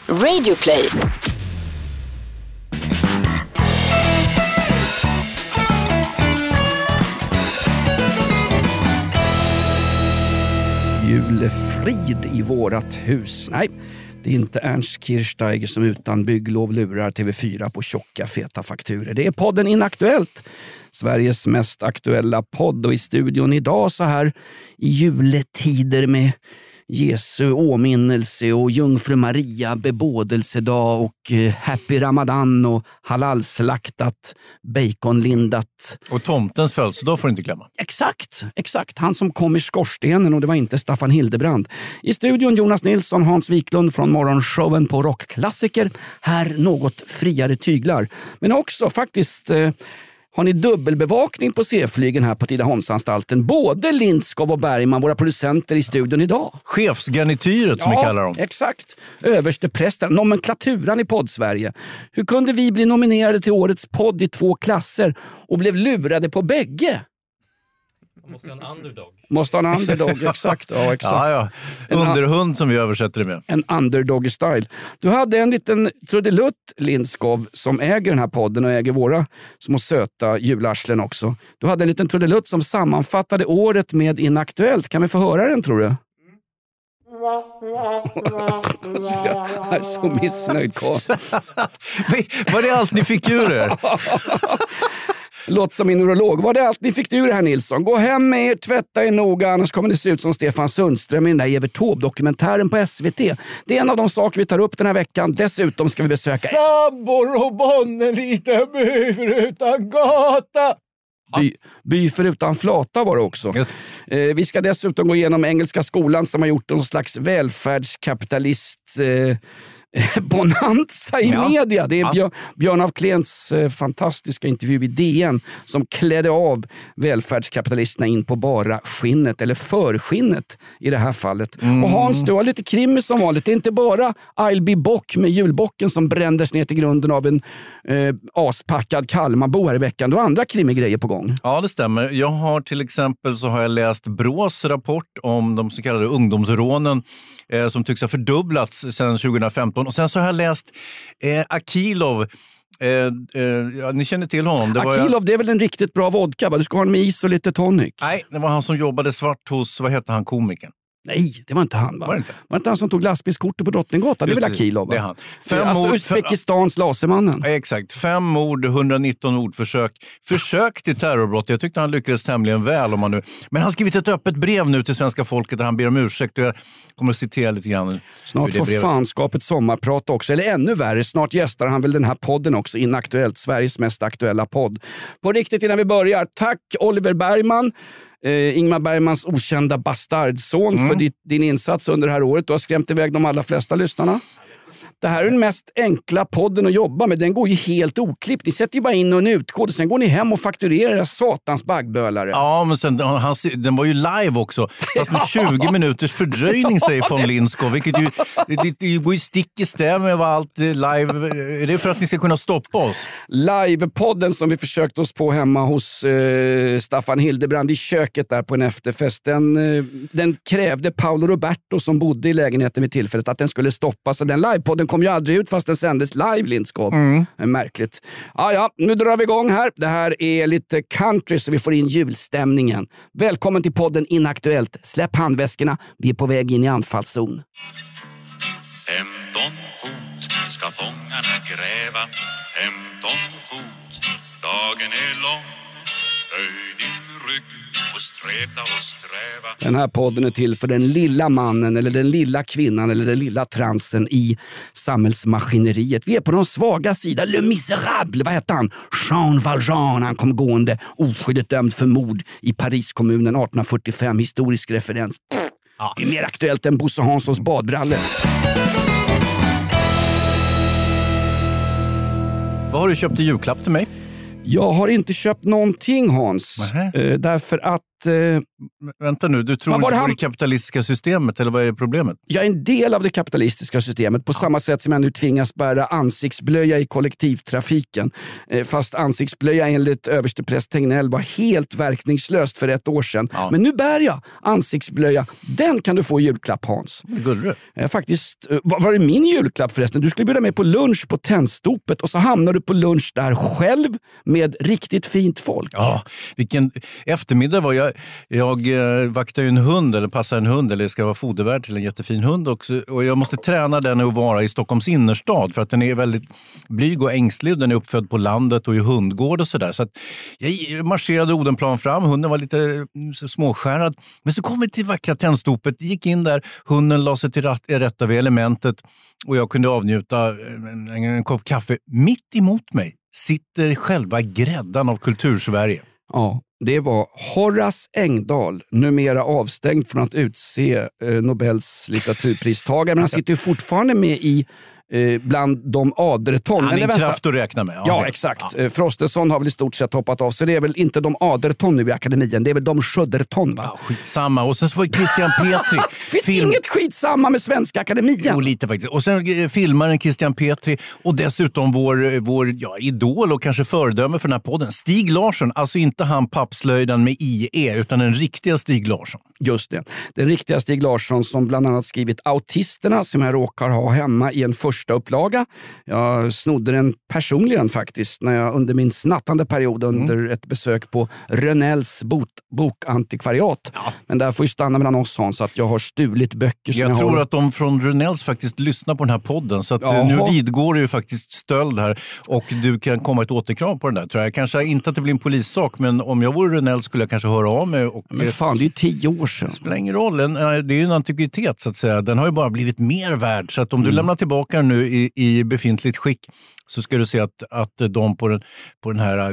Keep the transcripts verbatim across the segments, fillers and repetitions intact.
Radioplay. Julefrid i vårat hus. Nej, det är inte Ernst Kirchsteiger som utan bygglov lurar T V fyra på tjocka feta fakturer. Det är podden Inaktuellt, Sveriges mest aktuella podd, och i studion idag så här i juletider med Jesu åminnelse och Jungfru Maria bebådelsedag och eh, Happy Ramadan och halalslaktat, baconlindat. Och tomtens födelsedag får du inte glömma. Exakt, exakt. Han som kom i skorstenen, och det var inte Staffan Hildebrand. I studion Jonas Nilsson, Hans Wiklund från morgonshowen på Rockklassiker. Här något friare tyglar. Men också faktiskt... Eh, Har ni dubbelbevakning på C-flygen här på Tidaholmsanstalten? Både Lindskov och Bergman, våra producenter i studion idag. Chefsgarnityret som ja, vi kallar dem. Exakt. Översteprästen, nomenklaturan i podd-Sverige. Hur kunde vi bli nominerade till årets podd i två klasser och blev lurade på bägge? Man måste ha en underdog. Måste ha en underdog, exakt. Ja, exakt. Ja, ja. Underhund som vi översätter det med. En underdog style. Du hade en liten trudelutt, Lindskov, som äger den här podden och äger våra små söta jularslen också. Du hade en liten trudelutt som sammanfattade året med Inaktuellt. Kan vi få höra den, tror du? Jag är så missnöjd, Karl. Var det allt ni fick ur er? Låt som min urolog. Var det allt ni fick ur här, Nilsson? Gå hem med er, tvätta er noga, annars kommer det se ut som Stefan Sundström i den där Evert Taube-dokumentären på S V T. Det är en av de saker vi tar upp den här veckan. Dessutom ska vi besöka... Sambor och bonnen lite by förutan gata. By, by förutan flata var det också. Eh, vi ska dessutom gå igenom Engelska skolan som har gjort en slags välfärdskapitalist... Eh, bonanza i ja. media. Det är Björn, Björn af Kleens eh, fantastiska intervju i D N som klädde av välfärdskapitalisterna in på bara skinnet, eller förskinnet i det här fallet. Mm. Och Hans, du har lite krimmer som vanligt. Det är inte bara I'll be bock med julbocken som brändes ner till grunden av en eh, aspackad Kalmarbo här i veckan. Du har andra krimmigrejer på gång. Ja, det stämmer. Jag har till exempel så har jag läst Brås rapport om de så kallade ungdomsrånen eh, som tycks ha fördubblats sedan tjugohundrafemton. Och sen så har jag läst eh, Akilov. Eh, eh, ja, ni känner till honom. Det Akilov, var, det är väl en riktigt bra vodka, va? Du ska ha en med is och lite tonic. Nej, det var han som jobbade svart hos, vad heter han, komikern? Nej, det var inte han, va? Var det inte? Var det inte han som tog lastbilskortet på Drottninggatan? Det är väl Akilov, va? Det är han. Fem alltså ord, Uzbekistans lasermannen. Ja, exakt. Fem mord, etthundranitton ordförsök. Försök till terrorbrott. Jag tyckte han lyckades tämligen väl. Om man nu... Men han har skrivit ett öppet brev nu till svenska folket där han ber om ursäkt. Jag kommer att citera lite grann. Snart får fanskapet sommarprat också. Eller ännu värre, snart gästar han väl den här podden också. Inaktuellt, Sveriges mest aktuella podd. På riktigt innan vi börjar. Tack Oliver Bergman. Uh, Ingmar Bergmans okända bastardson mm. för ditt, din insats under det här året. Du har skrämt iväg de allra flesta lyssnarna. Det här är den mest enkla podden att jobba med. Den går ju helt oklippt. Ni sätter ju bara in en utkod och sen går ni hem och fakturerar satans baggbölare. Ja, men sen, han, den var ju live också. Fast med tjugo minuters fördröjning, säger von Lindskov. Vilket ju, det, det, det går ju stick i stäv med vad allt live... Är det för att ni ska kunna stoppa oss? Livepodden som vi försökte oss på hemma hos eh, Staffan Hildebrand i köket där på en efterfest. Den, eh, den krävde Paolo Roberto som bodde i lägenheten vid tillfället att den skulle stoppas. Så den livepodden kom ju aldrig ut fast den sändes live, Lindskov. Mm. Märkligt. Ja, ja, nu drar vi igång här. Det här är lite country så vi får in julstämningen. Välkommen till podden Inaktuellt. Släpp handväskorna. Vi är på väg in i anfallszon. femton fot ska fångarna gräva. femton fot, dagen är lång. Höj din rygg och sträta och sträva. Den här podden är till för den lilla mannen eller den lilla kvinnan eller den lilla transen i samhällsmaskineriet. Vi är på de svaga sidan. Le Miserable, vad heter han? Jean Valjean, han kom gående oskyldigt dömd för mord i Pariskommunen arton fyrtiofem. Historisk referens. Pff, ja. Det är mer aktuellt än Bosse Hanssons badbrallor. Vad har du köpt i julklapp till mig? Jag har inte köpt någonting, Hans. Nähä. Eh, därför att Eh, Vänta nu, du tror inte på han... det kapitalistiska systemet, eller vad är problemet? Jag är en del av det kapitalistiska systemet på ja. samma sätt som jag nu tvingas bära ansiktsblöja i kollektivtrafiken. Eh, fast ansiktsblöja enligt överstepräst Tegnell var helt verkningslöst för ett år sedan. Ja. Men nu bär jag ansiktsblöja. Den kan du få i julklapp, Hans. Gulre. Eh, faktiskt, eh, var, var det min julklapp förresten? Du skulle bjuda mig på lunch på Tennstopet och så hamnar du på lunch där själv med riktigt fint folk. Ja, vilken eftermiddag var jag. Jag eh, vaktar ju en hund eller passar en hund eller ska vara fodervärd till en jättefin hund också. Och jag måste träna den att vara i Stockholms innerstad för att den är väldigt blyg och ängslig. Den är uppfödd på landet och i hundgård och sådär. Så att jag marscherade Odenplan fram. Hunden var lite småskärrad. Men så kom vi till vackra Tennstopet. Gick in där. Hunden la sig till rätta vid elementet. Och jag kunde avnjuta en, en, en kopp kaffe. Mitt emot mig sitter själva gräddan av Kultursverige. Ja, det var Horace Engdahl, numera avstängd från att utse eh, Nobels litteraturpristagare. Men han sitter ju fortfarande med i eh, bland de aderton. Han är en kraft att räkna med. Ja, ja exakt. Ja. Frostenson har väl i stort sett hoppat av. Så det är väl inte de aderton nu i akademin. Det är väl de sjöderton, va? Ja, skitsamma. Och sen så var Christian Petri. Finns film... inget skitsamma med Svenska Akademien? Jo, lite faktiskt. Och sen filmaren Christian Petri. Och dessutom vår, vår ja, idol och kanske föredöme för den här podden. Stig Larsson. Alltså inte han pappslöjdan med I E, utan den riktiga Stig Larsson. Just det. Den riktiga Stig Larsson som bland annat skrivit Autisterna, som jag råkar ha hemma i en första upplaga. Jag snodde den personligen faktiskt när jag under min snattande period under mm. ett besök på Rönnells bok, bokantikvariat. Ja. Men där får ju stanna mellan oss, Hans, så att jag har stulit böcker. Som jag, jag tror har... att de från Rönnells faktiskt lyssnar på den här podden, så att nu vidgår det ju faktiskt stöld här och du kan komma ett återkrav på den där, tror jag. Kanske inte att det blir en polissak, men om jag vore Rönnell skulle jag kanske höra av mig. Och... Men fan, det är ju tio år sedan. Det spelar ingen roll. Det är ju en antikvitet, så att säga. Den har ju bara blivit mer värd, så att om mm. du lämnar tillbaka den nu i, i befintligt skick, så ska du se att, att de på den, på den här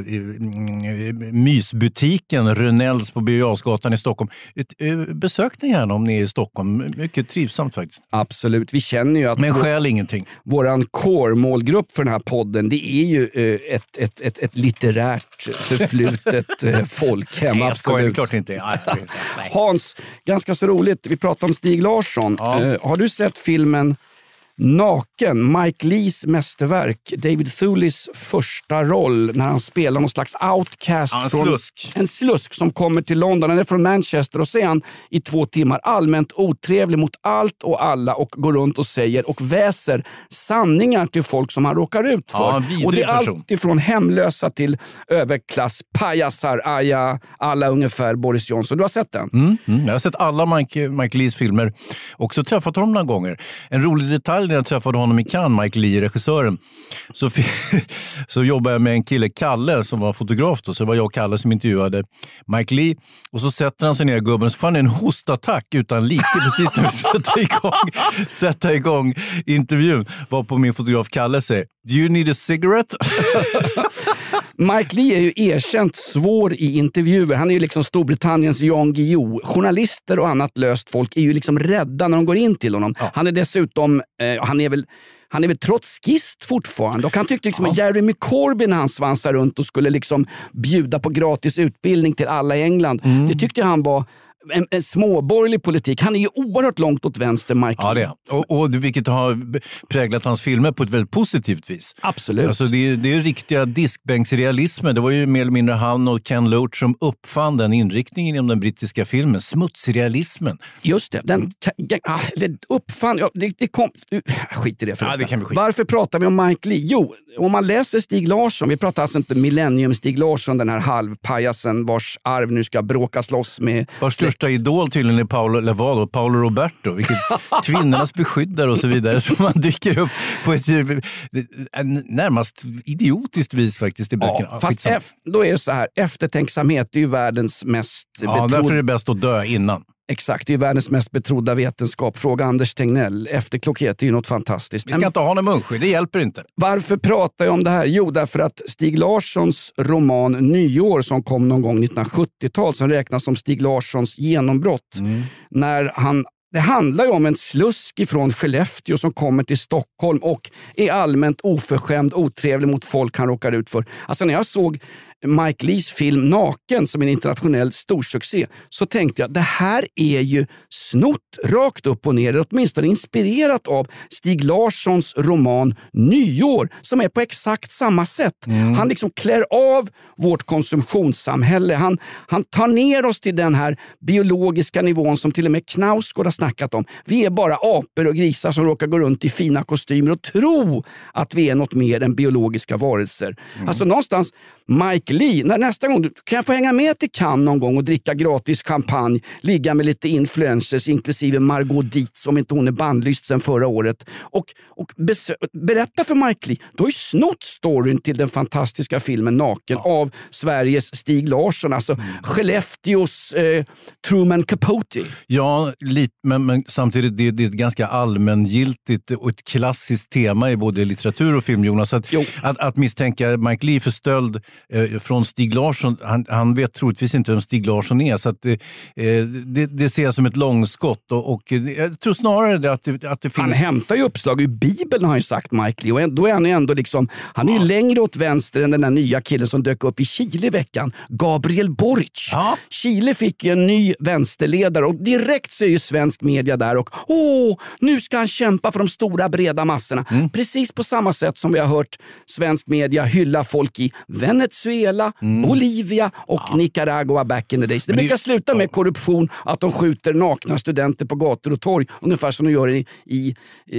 uh, mysbutiken Rönnells på Birger Jarlsgatan i Stockholm, ett, uh, besök den gärna om ni är i Stockholm. Mycket trivsamt faktiskt. Absolut, vi känner ju att men skäl ingenting. Våran core-målgrupp för den här podden, det är ju uh, ett, ett, ett, ett litterärt förflutet uh, folkhem. Nej, jag skojar, det klart inte. Ja, Hans, ganska så roligt, vi pratar om Stig Larsson. Ja. Uh, har du sett filmen Naken, Mike Lees mästerverk, David Thulis första roll när han spelar någon slags outcast ja, en från slusk. en slusk som kommer till London. Han är från Manchester och så är han i två timmar allmänt otrevlig mot allt och alla och går runt och säger och väser sanningar till folk som han råkar ut för. Ja, och det är person. allt ifrån hemlösa till överklass, pajasar, aja, alla ungefär Boris Johnson. Du har sett den? Mm, mm. Jag har sett alla Mike, Mike Lees filmer. Också träffat honom några gånger. En rolig detalj när jag träffade honom i Cannes, Mike Lee, regissören, så, så jobbade jag med en kille, Kalle, som var fotograf då. Så det var jag och Kalle som intervjuade Mike Lee. Och så sätter han sig ner i gubben och så fann en hostattack utan like precis när vi sätter igång, sätta igång intervjun. Var på min fotograf Kalle säger, do you need a cigarette? Mike Lee är ju erkänt svår i intervjuer. Han är ju liksom Storbritanniens Jan Guillou. Journalister och annat löst folk är ju liksom rädda när de går in till honom. Ja. Han är dessutom, eh, han är väl Han är väl trotskist fortfarande och han tyckte liksom ja. att Jeremy Corbyn när han svansar runt och skulle liksom bjuda på gratis utbildning till alla i England. Mm. Det tyckte han var en, en småborgerlig politik. Han är ju oerhört långt åt vänster, Mike. Ja, det är. Och, och vilket har präglat hans filmer på ett väldigt positivt vis. Absolut. Alltså det, det är riktiga diskbänksrealismen. Det var ju mer eller mindre han och Ken Loach som uppfann den inriktningen inom den brittiska filmen. Smutsrealismen. Just det. Den ah, uppfann... Ja, det, det kom... Skit i det förresten. Ja, det kan vi skita. Varför pratar vi om Mike Lee? Jo, om man läser Stig Larsson, vi pratar alltså inte Millennium Stig Larsson, den här halvpajasen vars arv nu ska bråkas loss med... Vars största idol tydligen är Paolo Levado, Paolo Roberto, vilket kvinnornas beskyddare och så vidare, som man dyker upp på ett närmast idiotiskt vis faktiskt i böckerna. Ja, fast F, då är det så här, eftertänksamhet är ju världens mest... Ja, betrod... därför är det bäst att dö innan. Exakt, det är världens mest betrodda vetenskap. Fråga Anders Tegnell. Efterklokhet är ju något fantastiskt. Vi ska inte ha någon munskydd, det hjälper inte. Varför pratar jag om det här? Jo, därför att Stig Larssons roman Nyår som kom någon gång nittonhundrasjuttiotal som räknas som Stig Larssons genombrott. Mm. När han... Det handlar ju om en slusk ifrån Skellefteå som kommer till Stockholm och är allmänt oförskämd, otrevlig mot folk han råkar ut för. Alltså när jag såg Mike Lees film Naken som en internationell storsuccé, så tänkte jag det här är ju snott rakt upp och ner, åtminstone inspirerat av Stig Larssons roman Nyår som är på exakt samma sätt. Mm. Han liksom klär av vårt konsumtionssamhälle. Han, han tar ner oss till den här biologiska nivån som till och med Knausgård har snackat om. Vi är bara apor och grisar som råkar gå runt i fina kostymer och tro att vi är något mer än biologiska varelser. Mm. Alltså någonstans Mike Lee, när nästa gång kan jag få hänga med till Cannes någon gång och dricka gratis champagne, ligga med lite influencers inklusive Margot Dietz om inte hon är bandlyst sedan förra året och, och besö- berätta för Mike Lee, då har ju snott storyn till den fantastiska filmen Naken ja. av Sveriges Stig Larsson, alltså mm. Skellefteås eh, Truman Capote. Ja, lite, men, men samtidigt det, det är ett ganska allmängiltigt och ett klassiskt tema i både litteratur och film, Jonas. Att, att, att misstänka Mike Lee för stöld eh, från Stig Larsson, han, han vet troligtvis inte vem Stig Larsson är, så att det, eh, det, det ser jag som ett långskott och, och jag tror snarare det att, det, att det finns... Han hämtar ju uppslag ur Bibeln, har ju sagt Mike Lee, och då är han ju ändå liksom, han är ju ja. längre åt vänster än den där nya killen som dök upp i Chile i veckan, Gabriel Boric. Ja. Chile fick ju en ny vänsterledare och direkt så är ju svensk media där och åh, nu ska han kämpa för de stora breda massorna. Mm. Precis på samma sätt som vi har hört svensk media hylla folk i Venezuela, mm. Bolivia och ja. Nicaragua back in the days. Det, det brukar sluta med korruption, att de skjuter nakna studenter på gator och torg, ungefär som de gör i, i,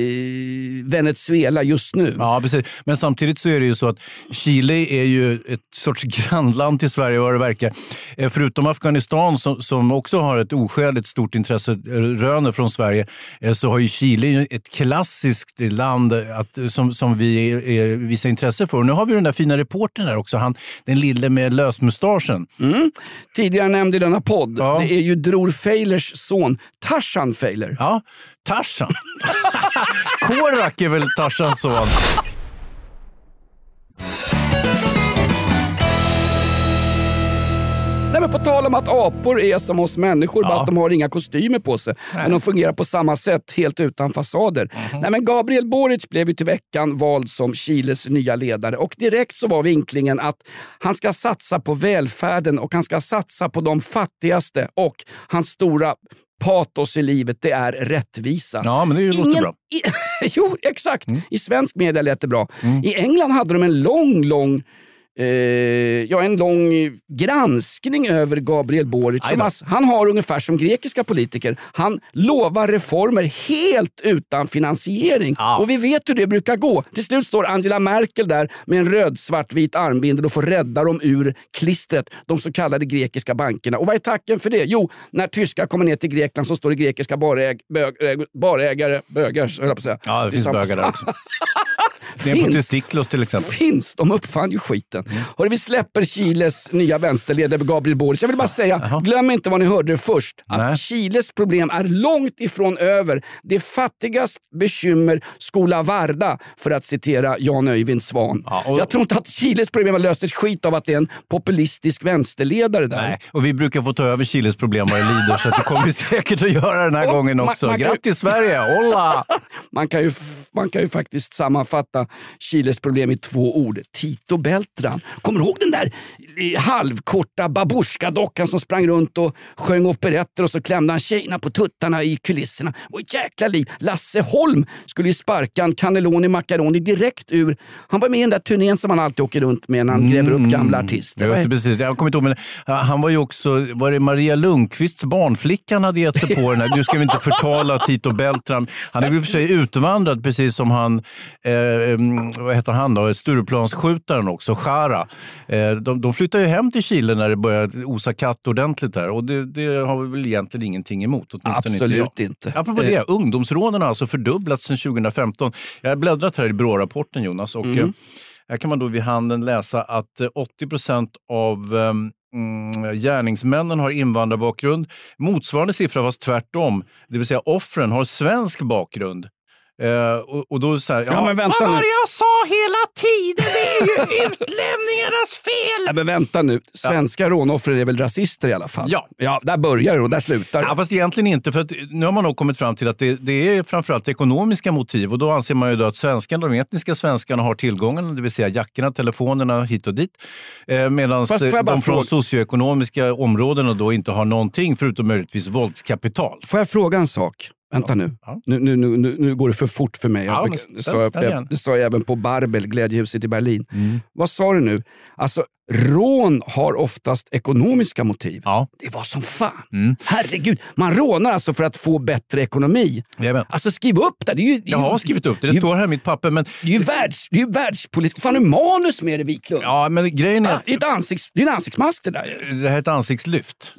i Venezuela just nu. Ja, precis. Men samtidigt så är det ju så att Chile är ju ett sorts grannland till Sverige vad det verkar. Förutom Afghanistan som, som också har ett oskäligt stort intresse röner från Sverige, så har ju Chile ett klassiskt land att, som, som vi är, är, visar intresse för. Och nu har vi den där fina reportern där också, han, den lille med lösmustaschen. Mm. Tidigare nämnde i denna podd, ja. det är ju Dror Feilers son Tarzan Feiler. Ja, Tarzan. Korak är väl Tarzans son. Nej, men på tal om att apor är som oss människor, ja. bara att de har inga kostymer på sig. Nej. Men de fungerar på samma sätt, helt utan fasader. Mm-hmm. Nej, men Gabriel Boric blev ju till veckan vald som Chiles nya ledare. Och direkt så var vinklingen att han ska satsa på välfärden och han ska satsa på de fattigaste. Och hans stora patos i livet, det är rättvisa. Ja, men det låter Ingen... bra. I... jo, exakt. Mm. I svensk media lät det bra. Mm. I England hade de en lång, lång... Eh, ja, en lång granskning över Gabriel Boric. Som alltså, han har ungefär som grekiska politiker. Han lovar reformer helt utan finansiering. Ja. Och vi vet hur det brukar gå. Till slut står Angela Merkel där med en röd svartvit armbindel och får rädda dem ur klistret, de så kallade grekiska bankerna. Och vad är tacken för det? Jo, när tyskar kommer ner till Grekland så står det grekiska baräg, bög, barägare, bögar, så höll jag på att säga. Ja, det, det finns bögar där också. Det är på Testiklos till exempel. Finns, de uppfann ju skiten. Mm. Hörru, vi släpper Chiles nya vänsterledare Gabriel Boric. Jag vill bara säga, Aha. glöm inte vad ni hörde först. Att Nej. Chiles problem är långt ifrån över. Det är fattigas bekymmer skola varda, för att citera Jan Öyvind Svan. Ja, och... Jag tror inte att Chiles problem har löst ett skit av att det är en populistisk vänsterledare där. Nej, och vi brukar få ta över Chiles problem vad det lider, så att det kommer vi säkert att göra den här och gången också. Man, man Grattis ju... Sverige, hola! man, kan ju, man kan ju faktiskt sammanfatta Chiles problem i två ord. Tito Beltran. Kommer du ihåg den där halvkorta babushka-dockan som sprang runt och sjöng operetter och så klämde han tjejerna på tuttarna i kulisserna? Och jäkla liv. Lasse Holm skulle ju sparka en cannelloni macaroni direkt ur... Han var med i den där turnén som han alltid åker runt med när han mm, gräver upp gamla artister. Just det, precis. Jag kommer inte ihåg, men han var ju också... Var det Maria Lundqvists barnflickan hade gett sig på den här? Nu ska vi inte förtala Tito Beltran. Han är ju för sig utvandrad, precis som han... Eh, vad heter han då? Stureplansskjutaren också, Schara. Eh, de, de flyttar ju hem till Chile när det börjar osa katt ordentligt där. Och det, det har vi väl egentligen ingenting emot. Absolut inte. inte. Apropå det, eh. ungdomsrånen har alltså fördubblats sedan tjugofemton. Jag har bläddrat här i Brå-rapporten, Jonas, och mm. här kan man då vid handen läsa att åttio procent av mm, gärningsmännen har invandrarbakgrund. Motsvarande siffra var tvärtom. Det vill säga offren har svensk bakgrund. Uh, och, och då så här, ja, ja, men vänta vad var nu. det jag sa hela tiden? Det är ju utlänningarnas fel! Ja, men vänta nu. Svenska ja. rånoffer är väl rasister i alla fall? Ja. Ja, där börjar det och där slutar det. Ja, fast egentligen inte, för att nu har man nog kommit fram till att det, det är framförallt ekonomiska motiv. Och då anser man ju då att svenskarna, de etniska svenskarna har tillgången, det vill säga jackorna, telefonerna hit och dit. Eh, Medan de från socioekonomiska områdena då inte har någonting förutom möjligtvis våldskapital. Får jag fråga en sak? Vänta nu. Ja. Nu, nu, nu. Nu går det för fort för mig. Ja, jag, men, det, sa jag, jag, det sa jag även på Barbel, Glädjehuset i Berlin. Mm. Vad sa du nu? Alltså, rån har oftast ekonomiska motiv. Ja. Det var som fan. Mm. Herregud, man rånar alltså för att få bättre ekonomi. Jajamän. Alltså skriv upp det. det, är ju, det är jag har skrivit upp det. Det, det står här i mitt papper. Men... Det är ju världs, det är ju världspolitik. Fan, du manus med det, Wiklund. Ja, men grejen är... Ah, det är ett ansikts, det är en ansiktsmask det där. Det här är ett ansiktslyft.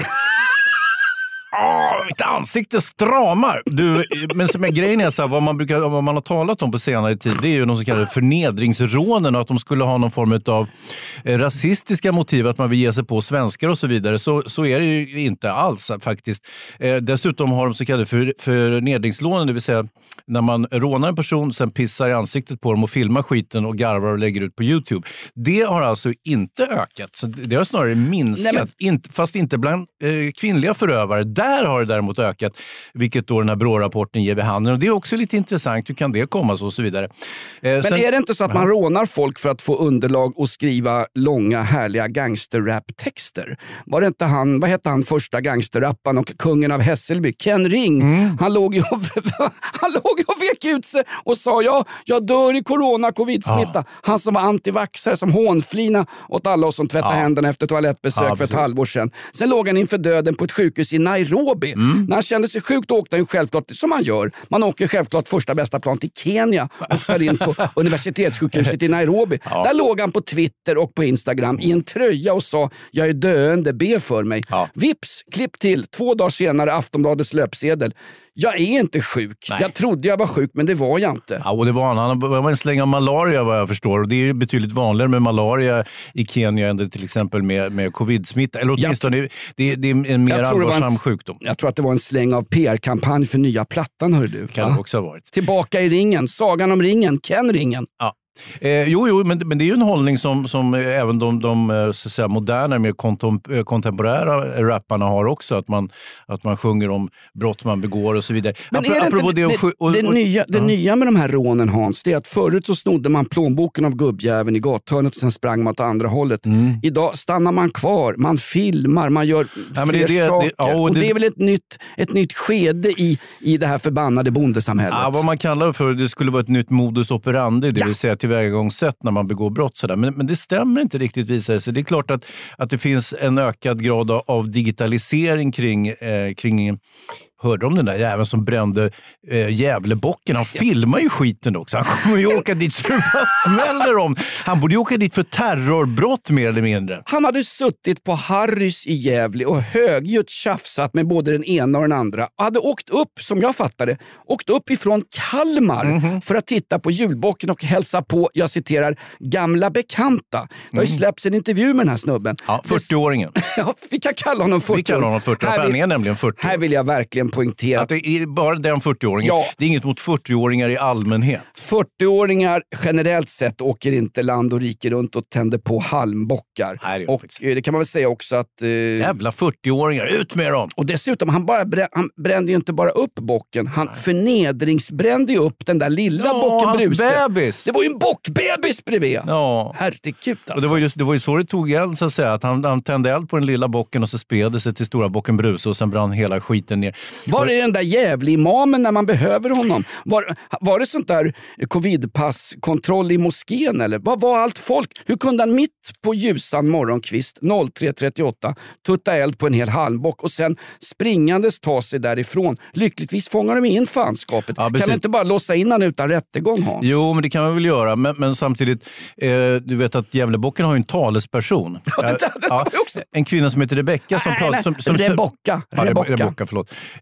Åh, mitt ansikte stramar! Du, men som är grejen är så här, vad man, brukar, vad man har talat om på senare tid, det är ju de så kallade förnedringsrånen och att de skulle ha någon form av eh, rasistiska motiv, att man vill ge sig på svenskar och så vidare. Så, så är det ju inte alls faktiskt. Eh, dessutom har de så kallade för, förnedringslånen, det vill säga när man rånar en person, sen pissar i ansiktet på dem och filmar skiten och garvar och lägger ut på YouTube. Det har alltså inte ökat. Så det har snarare minskat, Nej, men... inte, fast inte bland eh, kvinnliga förövare. Där har det däremot ökat, vilket då den här Brå-rapporten ger vid handen. Och det är också lite intressant, hur kan det komma så och så vidare. Eh, Men sen, är det inte så att man rånar folk för att få underlag och skriva långa, härliga gangsterrap-texter? Var det inte han, vad hette han första gangsterrappan och kungen av Hässelby, Ken Ring? Mm. Han låg ju och, han låg och vek ut sig och sa, ja, jag dör i corona, covid-smitta. Ja. Han som var antivaxare, som hånflina åt alla oss som tvättade ja. händerna efter toalettbesök ja, för ett halvår sedan. Sen låg han inför döden på ett sjukhus i Nairobi. Mm. När han kände sig sjukt åkte han ju självklart, som man gör. Man åker självklart första bästa plan till Kenya och föll in på universitetssjukhuset i Nairobi. Ja. Där låg han på Twitter och på Instagram i en tröja och sa, jag är döende, be för mig. Ja. Vips, klipp till, två dagar senare Aftonbladets löpsedel. Jag är inte sjuk. Nej. Jag trodde jag var sjuk, men det var jag inte. Ja, och det var han. Han var en släng av malaria vad jag förstår. Och det är betydligt vanligare med malaria i Kenya än det till exempel med, med covid-smitta. Eller åtminstone, jag, det, det är en mer allvarsam en, sjukdom. Jag tror att det var en släng av P R-kampanj för nya plattan, hör du. Kan det också ha varit. Tillbaka i ringen. Sagan om ringen. Ken Ringen. Ja. Eh, jo, jo men, men det är ju en hållning som, som även de, de så att säga, moderna, mer kontem- kontemporära rapparna har också. Att man, att man sjunger om brott man begår och så vidare. Men är det, inte, det, det, och, och, det, nya, det ja. nya med de här rånen, Hans, det är att förut så snodde man plånboken av gubbjäveln i gathörnet och sen sprang man åt andra hållet. Mm. Idag stannar man kvar, man filmar, man gör ja, fler det, det, saker. Det, ja, och, och det, det är väl ett nytt, ett nytt skede i, i det här förbannade bondesamhället. Ja, vad man kallar det för, det skulle vara ett nytt modus operandi, det ja. vill säga tillvägagångssätt när man begår brott. Sådär. Men, men det stämmer inte riktigt, visar sig. Det är klart att, att det finns en ökad grad av, av digitalisering kring, eh, kring hörde om den där jäveln som brände eh, Gävlebocken. Han ja. filmar ju skiten också. Han kommer ju åka dit så det smäller om. Han borde ju åka dit för terrorbrott mer eller mindre. Han hade suttit på Harrys i Gävle och högljutt tjafsat med både den ena och den andra. Och hade åkt upp, som jag fattade, åkt upp ifrån Kalmar mm-hmm. för att titta på julbocken och hälsa på, jag citerar, gamla bekanta. Det har ju mm. släppts en intervju med den här snubben. Ja, fyrtio-åringen. Ja, vi kan kalla honom fyrtio. Vi kallar honom fyrtio. Här, vill, nämligen fyrtio. Här vill jag verkligen poängtera att det är bara den fyrtio-åringen. Ja. Det är inget mot fyrtio-åringar i allmänhet. fyrtio-åringar generellt sett åker inte land och rike runt och tänder på halmbockar. Nej, det och faktiskt. Det kan man väl säga också att... Eh, Jävla fyrtio-åringar, ut med dem! Och dessutom, han, bara brä, han brände ju inte bara upp bocken. Han Nej. förnedringsbrände ju upp den där lilla ja, bocken Bruse. Bebis. Det var ju en bockbebis bredvid. Ja. Herregud alltså. Och det var just det var ju så det tog eld, så att säga. Att han, han tände eld på den lilla bocken och så spred det sig till stora bocken Bruse och sen brann hela skiten ner. Var är den där Gävle-imamen när man behöver honom? Var, var det sånt där covidpasskontroll i moskén eller? Vad var allt folk? Hur kunde han mitt på ljusan morgonkvist tre trettioåtta tutta eld på en hel halmbock och sen springandes ta sig därifrån? Lyckligtvis fångar de in fanskapet. Ja, kan man inte bara låsa in han utan rättegång, Hans? Jo, men det kan man väl göra. Men, men samtidigt, eh, du vet att Gävlebocken har ju en talesperson. Ja, det, det, det ja, också. En kvinna som heter Rebecka som pratar... Som, som, Rebecka. Ja, Rebecka, förlåt.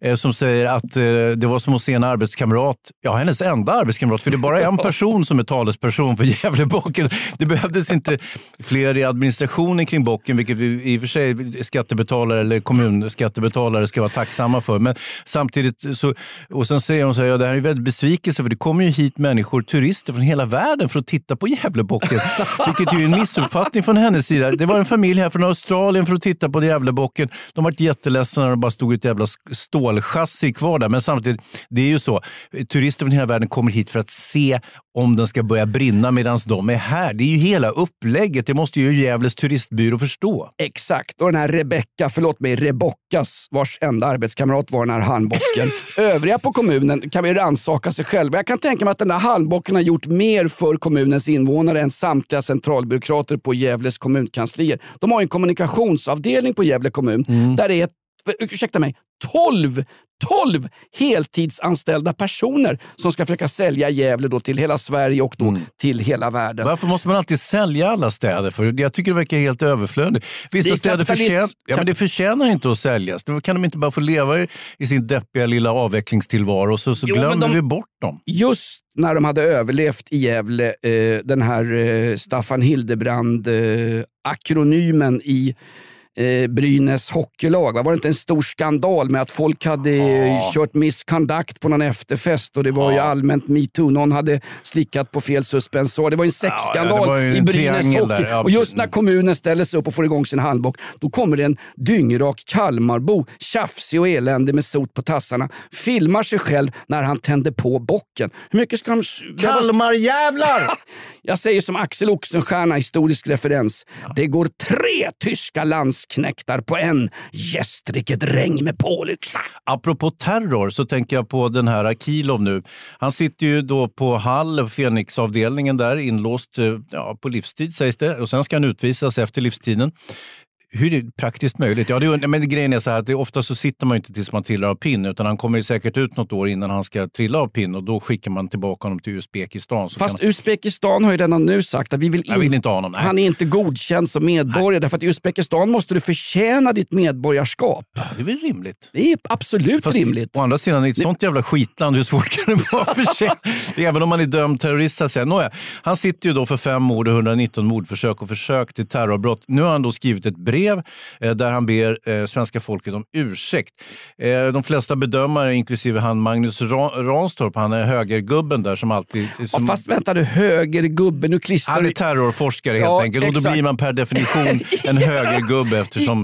eh, som säger att eh, det var som att se en arbetskamrat, ja hennes enda arbetskamrat, för det är bara en person som är talesperson för Gävlebocken. Det behövdes inte fler i administrationen kring bocken, vilket vi i och för sig skattebetalare eller kommunskattebetalare ska vara tacksamma för. Men samtidigt så, och sen säger hon så här, ja, det här är väldigt besvikelse för det kommer ju hit människor, turister från hela världen för att titta på Gävlebocken. Vilket ju är en missuppfattning från hennes sida. Det var en familj här från Australien för att titta på Gävlebocken. De var jätteledsna när det bara stod ett jävla stålchassi kvar där. Men samtidigt, det är ju så. Turister från hela världen kommer hit för att se om den ska börja brinna medan de är här. Det är ju hela upplägget. Det måste ju Gävles turistbyrå förstå. Exakt. Och den här Rebecka, förlåt mig, Rebockas, vars enda arbetskamrat var den här handbocken. Övriga på kommunen kan vi rannsaka sig själva. Jag kan tänka mig att den där handbocken har gjort mer för kommunens invånare än samtliga centralbyråkrater på Gävles kommunkanslier. De har en kommunikationsavdelning på Gävle kommun mm. där det är, ursäkta mig, tolv tolv heltidsanställda personer som ska försöka sälja Gävle då till hela Sverige och då mm. till hela världen. Varför måste man alltid sälja alla städer? För jag tycker det verkar helt överflödigt. Vissa städer förtjänar, ja, men det förtjänar inte att säljas. Då kan de inte bara få leva i, i sin deppiga lilla avvecklingstillvaro och så, så jo, glömmer de, vi bort dem. Just när de hade överlevt i Gävle, eh, den här eh, Staffan Hildebrand eh, akronymen i Eh, Brynäs hockeylag. Var det inte en stor skandal med att folk hade ja. kört misconduct på någon efterfest och det var ja. ju allmänt MeToo. Någon hade slickat på fel suspensor. Det var en sexskandal ja, ja, i Brynäs hockey. Ja, och just när kommunen ställer sig upp och får igång sin handbock, då kommer det en dyngrak Kalmarbo, tjafsig och eländig med sot på tassarna, filmar sig själv när han tänder på bocken. Hur mycket ska de... Kalmarjävlar! Jag säger som Axel Oxenstierna, historisk referens. Ja. Det går tre tyska landsknäktar på en gästriket regn med pålyxa. Apropå terror så tänker jag på den här Akilov nu. Han sitter ju då på Hall, Fenixavdelningen där, inlåst ja, på livstid sägs det. Och sen ska han utvisas efter livstiden. Hur är det praktiskt möjligt? Ja, det, men grejen är så här att det, ofta så sitter man ju inte tills man trillar av pinn, utan han kommer ju säkert ut något år innan han ska trilla av pinn och då skickar man tillbaka honom till Uzbekistan. Så Fast kan... Uzbekistan har ju redan nu sagt att vi vill, in... vill inte ha honom. Nej. Han är inte godkänd som medborgare, nej. Därför att i Uzbekistan måste du förtjäna ditt medborgarskap. Ja, det är väl rimligt. Det är absolut Fast, rimligt. Å andra sidan, i ett sånt jävla skitland, hur svårt kan det vara för sig? Även om man är dömd terrorist så att säga. Nåja, han sitter ju då för fem mord och etthundranitton mordförsök och försök till terrorbrott. Nu har han då skrivit ett brev eh, där han ber eh, svenska folket om ursäkt. Eh, de flesta bedömare, inklusive han Magnus Ra- Ranstorp, han är högergubben där som alltid... Som... Ja, fast vänta du, högergubben, nu klistrar Han är terrorforskare helt ja, enkelt. Och exakt. Då blir man per definition en högergubbe eftersom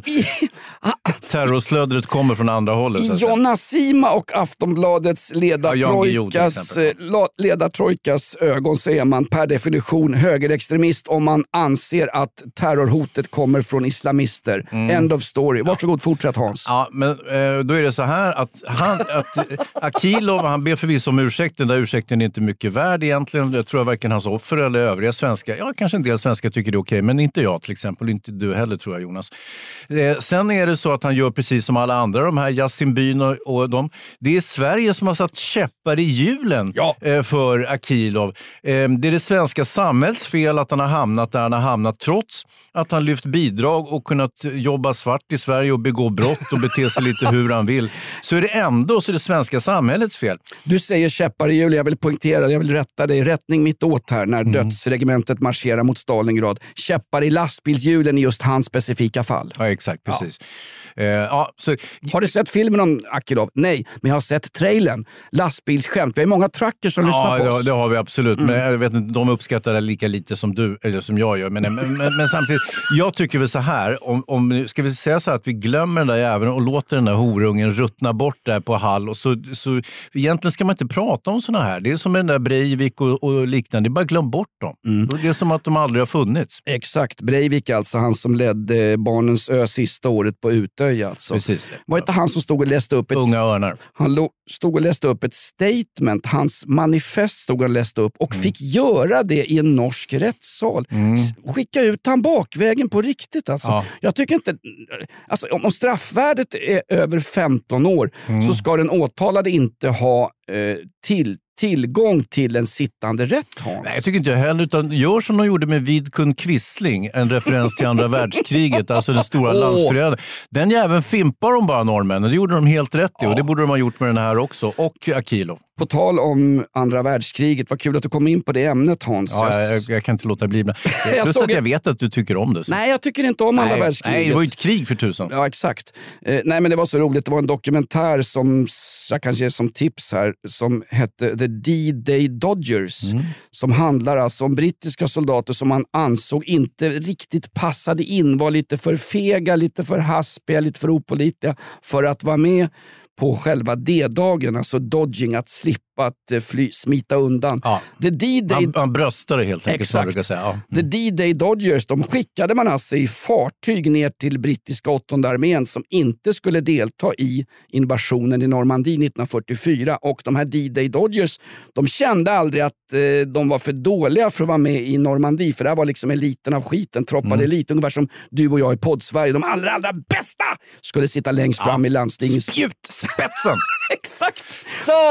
terrorslödret kommer från andra hållet. I Jonna Sima och Aftonbladets ledartrojkas, ja, ledartrojkas ögon så är man per definition högerextremist om man anser att terrorhotet kommer från islamister. Mm. End of story. Varsågod, fortsätt Hans. Ja, men eh, då är det så här att, han, att Akilov, han ber förvisso om ursäkt. Den där ursäkten är inte mycket värd egentligen. Jag tror att varken hans offer eller övriga svenskar, ja kanske en del svenskar tycker det är okej, men inte jag till exempel, inte du heller tror jag Jonas. Eh, sen är det så att han gör precis som alla andra, de här Yasin Byn och, och de. Det är Sverige som har satt käppar i hjulen ja. eh, för Akilov. Eh, det är det svenska samhällets fel att han har hamnat där han har hamnat, trots att han lyft bidrag och kunnat jobba svart i Sverige och begå brott och bete sig lite hur han vill. Så är det ändå så är det svenska samhällets fel. Du säger käppar i hjulen, jag vill poängtera, jag vill rätta dig. Rättning mitt åt här när mm. dödsregementet marscherar mot Stalingrad. Käppar i lastbilshjulen i just hans specifika fall. Ja, exakt, precis. Ja. Uh, ja, så... Har du sett filmen om Akilov? Nej, men jag har sett trailern. Lastbilsskämt. Vi har många truckers som ja, lyssnar på det, oss. Ja, det har vi absolut. Mm. Men jag vet inte, de uppskattar det lika lite som du, eller som jag gör. Men, men, men, men samtidigt, jag tycker väl så här, om, om, ska vi säga så här att vi glömmer den där jäveln och låter den där horungen ruttna bort där på Hall. Och så, så, egentligen ska man inte prata om såna här. Det är som med den där Breivik och, och liknande. Det är bara glöm bort dem. Mm. Det är som att de aldrig har funnits. Exakt. Breivik alltså, han som ledde Barnens ö sista året på Utöja. Alltså. Precis. Var inte han som stod och läste upp ett... Unga örnar. Han lo, stod och läste upp ett statement. Hans manifest stod och läste upp och mm. fick göra det i en norsk rättssal. Mm. Skicka ut han bakvägen på riktigt alltså. Ja. Jag tycker inte... Alltså, om straffvärdet är över femton år mm. så ska den åtalade inte ha eh, till tillgång till en sittande rätt, Hans. Nej, jag tycker inte jag heller, utan gör som de gjorde med Vidkun Quisling, en referens till andra världskriget, alltså den stora oh. landsförrädaren. Den jäveln fimpar de bara, norrmännen. Det gjorde de helt rätt i, ja. Och det borde de ha gjort med den här också, och Akilov. På tal om andra världskriget, vad kul att du kom in på det ämnet, Hans. Ja, jag, jag kan inte låta bli. Men jag plus att jag vet att du tycker om det. Så. Nej, jag tycker inte om andra nej, världskriget. Nej, det var ju ett krig för tusen. Ja, exakt. Eh, nej, men det var så roligt. Det var en dokumentär som jag kan ge som tips här, som hette The D-Day Dodgers. Mm. Som handlar alltså om brittiska soldater som man ansåg inte riktigt passade in, var lite för fega, lite för haspiga, lite för opålitliga för att vara med på själva D-dagen, alltså dodging, att slippa att fly, smita undan. Ja. The D-Day... Han, han bröstade helt enkelt. Exakt. Säga. Ja. Mm. The D-Day Dodgers, de skickade man alltså i fartyg ner till brittiska åttonde armén som inte skulle delta i invasionen i Normandie nittonhundrafyrtiofyra. Och de här D-Day Dodgers, de kände aldrig att eh, de var för dåliga för att vara med i Normandie, för det här var liksom eliten av skiten, troppade mm. elit, ungefär som du och jag i Poddsverige. De allra, allra bästa skulle sitta längst fram ja. i landstingets... Spjutspetsen! Exakt!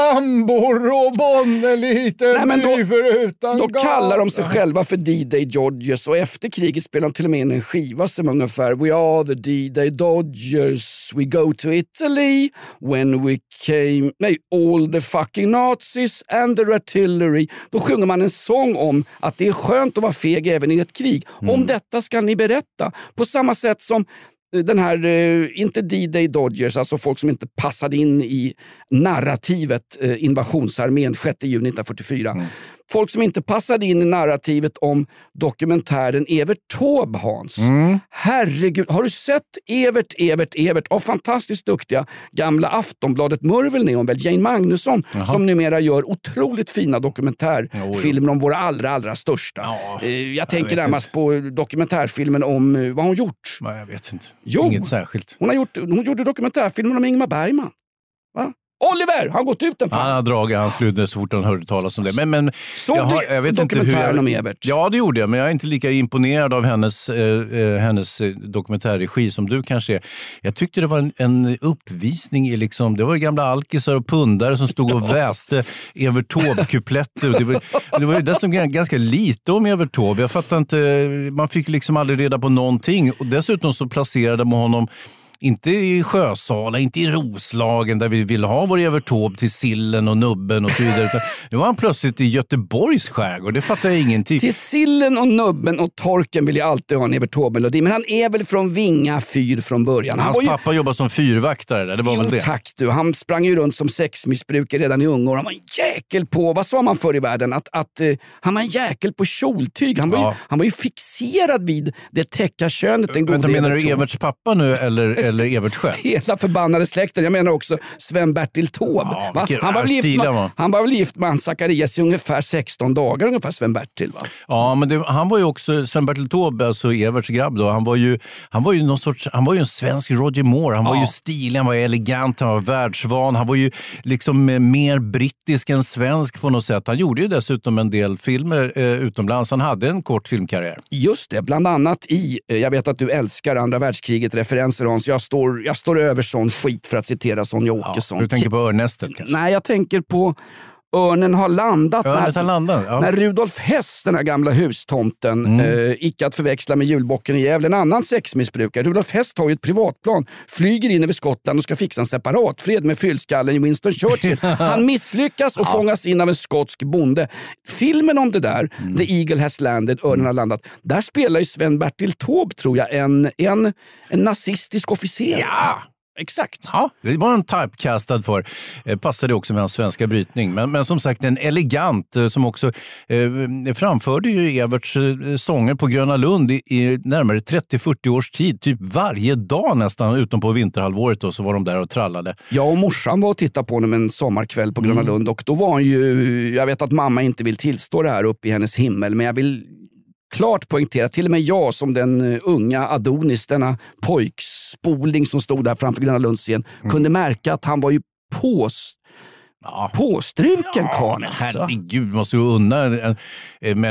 Sambor och Bonneliten. Nej, men då, förutan då kallar de sig själva för D-Day Dodgers, och efter kriget spelade de till och med in en skiva som ungefär We are the D-Day Dodgers, we go to Italy when we came, nej, all the fucking Nazis and the artillery. Då sjunger man en sång om att det är skönt att vara feg även i ett krig. Mm. Om detta ska ni berätta. På samma sätt som den här, inte D-Day Dodgers, alltså folk som inte passade in i narrativet invasionsarmén sjätte juni nittonhundrafyrtiofyra. Mm. Folk som inte passade in i narrativet om dokumentären Evert Taube, Hans. Mm. Herregud, har du sett Evert, Evert, Evert av fantastiskt duktiga gamla Aftonbladet Murvel om väl Jane Magnusson, Jaha. som numera gör otroligt fina dokumentärfilmer om våra allra, allra största. Ja, jag, jag tänker närmast på dokumentärfilmen om vad hon gjort. Nej, jag vet inte. Jo, inget särskilt. Hon, har gjort, hon gjorde dokumentärfilmen om Ingmar Bergman. Va? Oliver, han har gått ut en fan. Han har dragit hans slutade så fort han hörde talas om det. Men, men, Såg jag, har, jag vet dokumentären inte hur jag, om Evert? Ja, det gjorde jag, men jag är inte lika imponerad av hennes, eh, hennes dokumentärregi som du kanske är. Jag tyckte det var en, en uppvisning i liksom, det var ju gamla alkisar och pundare som stod och väste Evert Taube-kupletter. Det var, det var ju dessutom ganska lite om Evert Taube. Jag fattar inte, man fick liksom aldrig reda på någonting. Och dessutom så placerade man honom inte i Sjösala, inte i Roslagen där vi ville ha vår Evert Taube till Sillen och Nubben och så vidare. Nu var han plötsligt i Göteborgs skärgård, det fattar jag ingenting. Till Sillen och Nubben och Torken vill jag alltid ha en Evert Taube-melodi, men han är väl från Vinga fyr från början. Han Hans ju... pappa jobbade som fyrvaktare där, det var jo, väl det. Tack du, han sprang ju runt som sexmissbrukare redan i unga år. Han var en jäkel på, vad sa man förr i världen? Att, att uh, han var en jäkel på kjoltyg. Han var, ja. ju, han var ju fixerad vid det täcka könet. Den Vänta, menar du Everts pappa nu eller eller Evert själv? Hela förbannade släkten. Jag menar också Sven-Bertil Taube. Ja, han, var gift, man, han var väl gift med Ann Zacharias i ungefär sexton dagar, ungefär Sven-Bertil, va? Ja, men det, han var ju också Sven-Bertil Taube, alltså Everts grabb då. Han var ju, han var ju någon sorts, han var ju en svensk Roger Moore. Han ja. var ju stilig, han var elegant, han var världsvan. Han var ju liksom mer brittisk än svensk på något sätt. Han gjorde ju dessutom en del filmer eh, utomlands. Han hade en kort filmkarriär. Just det, bland annat i, jag vet att du älskar andra världskriget, referenser, Hans. Jag står, jag står över sån skit för att citera Sonja Åkesson. Ja, du tänker på Örnästet kanske? Nej, jag tänker på Örnen har landat. Örnet när, har landat, ja. När Rudolf Hess, den här gamla hustomten, mm. eh, icke att förväxla med julbocken i Gävle, en annan sexmissbrukare. Rudolf Hess tar ju ett privatplan, flyger in över Skottland och ska fixa en separatfred med fyllskallen i Winston Churchill. Han misslyckas och ja. fångas in av en skotsk bonde. Filmen om det där, mm. The Eagle Has Landed, Örnen har landat, där spelar ju Sven-Bertil Taube, tror jag, en, en, en nazistisk officer. Ja! Exakt. Ja, det var en typecastad för. Eh, passade också med hans svenska brytning. Men, men som sagt, en elegant eh, som också eh, framförde ju Everts eh, sånger på Gröna Lund i, i närmare trettio till fyrtio års tid. Typ varje dag nästan, utom på vinterhalvåret då, så var de där och trallade. Jag och morsan var och tittade på honom en sommarkväll på Gröna mm. Lund, och då var han ju, jag vet att mamma inte vill tillstå det här uppe i hennes himmel, men jag vill klart poängtera, till och med jag som den unga Adonis, denna pojkspoling som stod där framför Gröna Lunds scen, mm. kunde märka att han var ju pås, ja. påstruken ja, karl. Herregud, måste du unna. Men,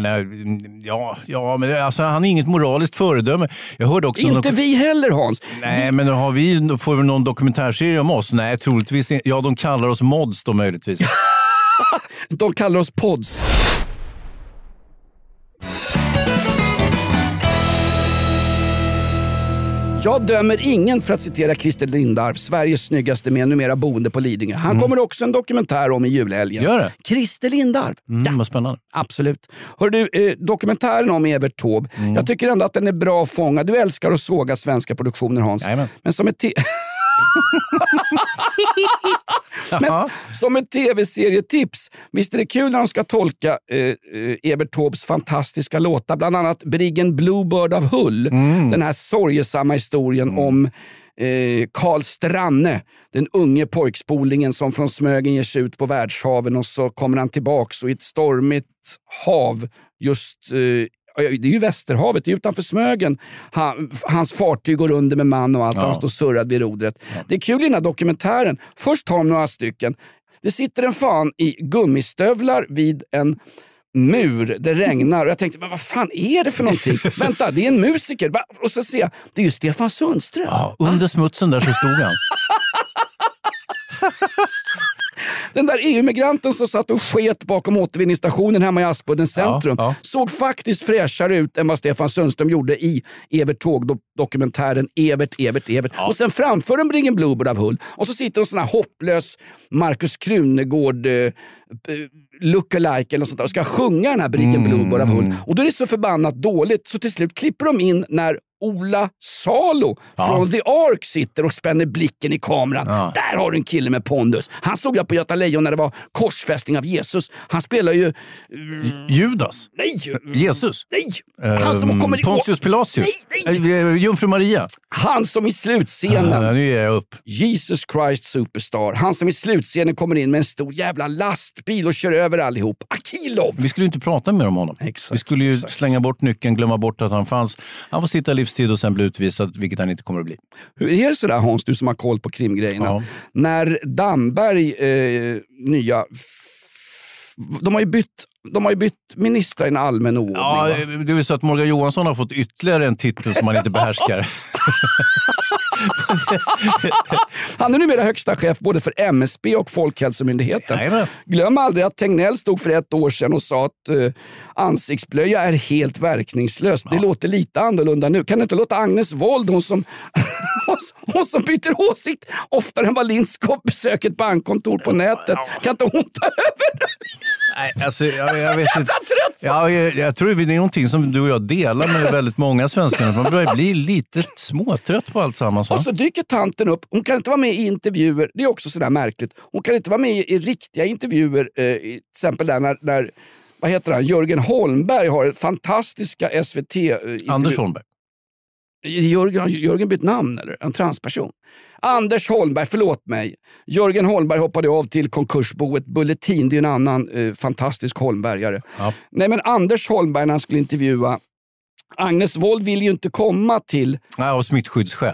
ja, ja, men alltså, han är inget moraliskt föredöme. Jag hörde också inte någon... vi heller, Hans. Nej, vi... men har vi, får vi någon dokumentärserie om oss? Nej, troligtvis. Ja, de kallar oss mods då möjligtvis. De kallar oss pods. Jag dömer ingen, för att citera Christer Lindarw, Sveriges snyggaste med numera boende på Lidingö. Han mm. kommer också en dokumentär om i julhelgen. Gör det? Christer Lindarw. Mm, ja. Vad spännande. Absolut. Hör du, eh, dokumentären om Evert Taube, mm. jag tycker ändå att den är bra fångad. Du älskar att såga svenska produktioner, Hans. Jajamän. Men som ett... Te- Men som ett tv-serietips, visst är det kul när de ska tolka eh, Evert Taubes fantastiska låtar, bland annat Briggen Bluebird av Hull, mm. den här sorgesamma historien mm. om eh, Karl Stranne, den unge pojkspolingen som från Smögen ger sig ut på världshaven, och så kommer han tillbaks och i ett stormigt hav just eh, det är ju Västerhavet, det är utanför Smögen. Han, hans fartyg går under med man och allt. Ja. Han står surrad vid rodret. Ja. Det är kul i den här dokumentären. Först tar de några stycken. Det sitter en fan i gummistövlar vid en mur. Det regnar. Och jag tänkte, men vad fan är det för någonting? Vänta, det är en musiker. Va? Och så ser jag, det är ju Stefan Sundström. Ja, under smutsen där så stod han. Den där E U-migranten som satt och sket bakom återvinningsstationen hemma i Aspudden centrum ja, ja. såg faktiskt fräschare ut än vad Stefan Sundström gjorde i Evert Taube-dokumentären Evert, Evert, Evert. Ja. Och sen framför en Briggen Bluebird av Hull. Och så sitter en sån här hopplös Markus Krunegård eh, lookalike eller sånt där och ska sjunga den här Briggen mm. Bluebird av Hull. Och då är det så förbannat dåligt så till slut klipper de in när Ola Salo ja. från The Ark sitter och spänner blicken i kameran. Ja. Där har du en kille med pondus. Han såg jag på Göta Lejon när det var korsfästning av Jesus. Han spelar ju... Uh, Judas? Nej! Jesus? Nej! Han som um, kommer Pontius Pilatus? Nej, nej! Jungfru Maria? Han som i slutscenen... Ah, nu är jag upp. Jesus Christ Superstar. Han som i slutscenen kommer in med en stor jävla lastbil och kör över allihop. Akilov! Vi skulle ju inte prata mer om honom. Exakt, Vi skulle ju exakt. slänga bort nyckeln, glömma bort att han fanns. Han får sitta livstid och sen bli utvisad, vilket han inte kommer att bli. Hur är det sådär, Hans, du som har koll på krimgrejerna? Ja. När Damberg, eh, nya... F- de har ju bytt De har ju bytt ministrar i en allmän ordning. Ja, det är så att Morgan Johansson har fått ytterligare en titel som han inte behärskar. Han är numera högsta chef både för M S B och Folkhälsomyndigheten. Jajamän. Glöm aldrig att Tegnell stod för ett år sedan och sa att uh, ansiktsblöja är helt verkningslöst. Ja. Det låter lite annorlunda nu. Kan det inte låta Agnes Wold, hon som, hon som byter åsikt oftare än vad Lindskov besöker ett bankkontor på nätet. Kan inte hon ta över? Nej, alltså, jag, jag vet inte. Ja, jag, jag tror det är någonting som du och jag delar med väldigt många svenskar. Man börjar bli lite småtrött på allt sammans. Va? Och så dyker tanten upp. Hon kan inte vara med i intervjuer. Det är också sådär märkligt. Hon kan inte vara med i, i riktiga intervjuer. Eh, till exempel där när, när vad heter han? Jörgen Holmberg har fantastiska S V T... Eh, Anders Holmberg. Jörgen, Jörgen bytt namn eller? En transperson. Anders Holmberg, förlåt mig. Jörgen Holmberg hoppade av till konkursboet Bulletin. Det är en annan eh, fantastisk Holmbergare. Ja. Nej, men Anders Holmberg när han skulle intervjua Agnes Wold vill ju inte komma till... Nej, av smittskyddsskäl.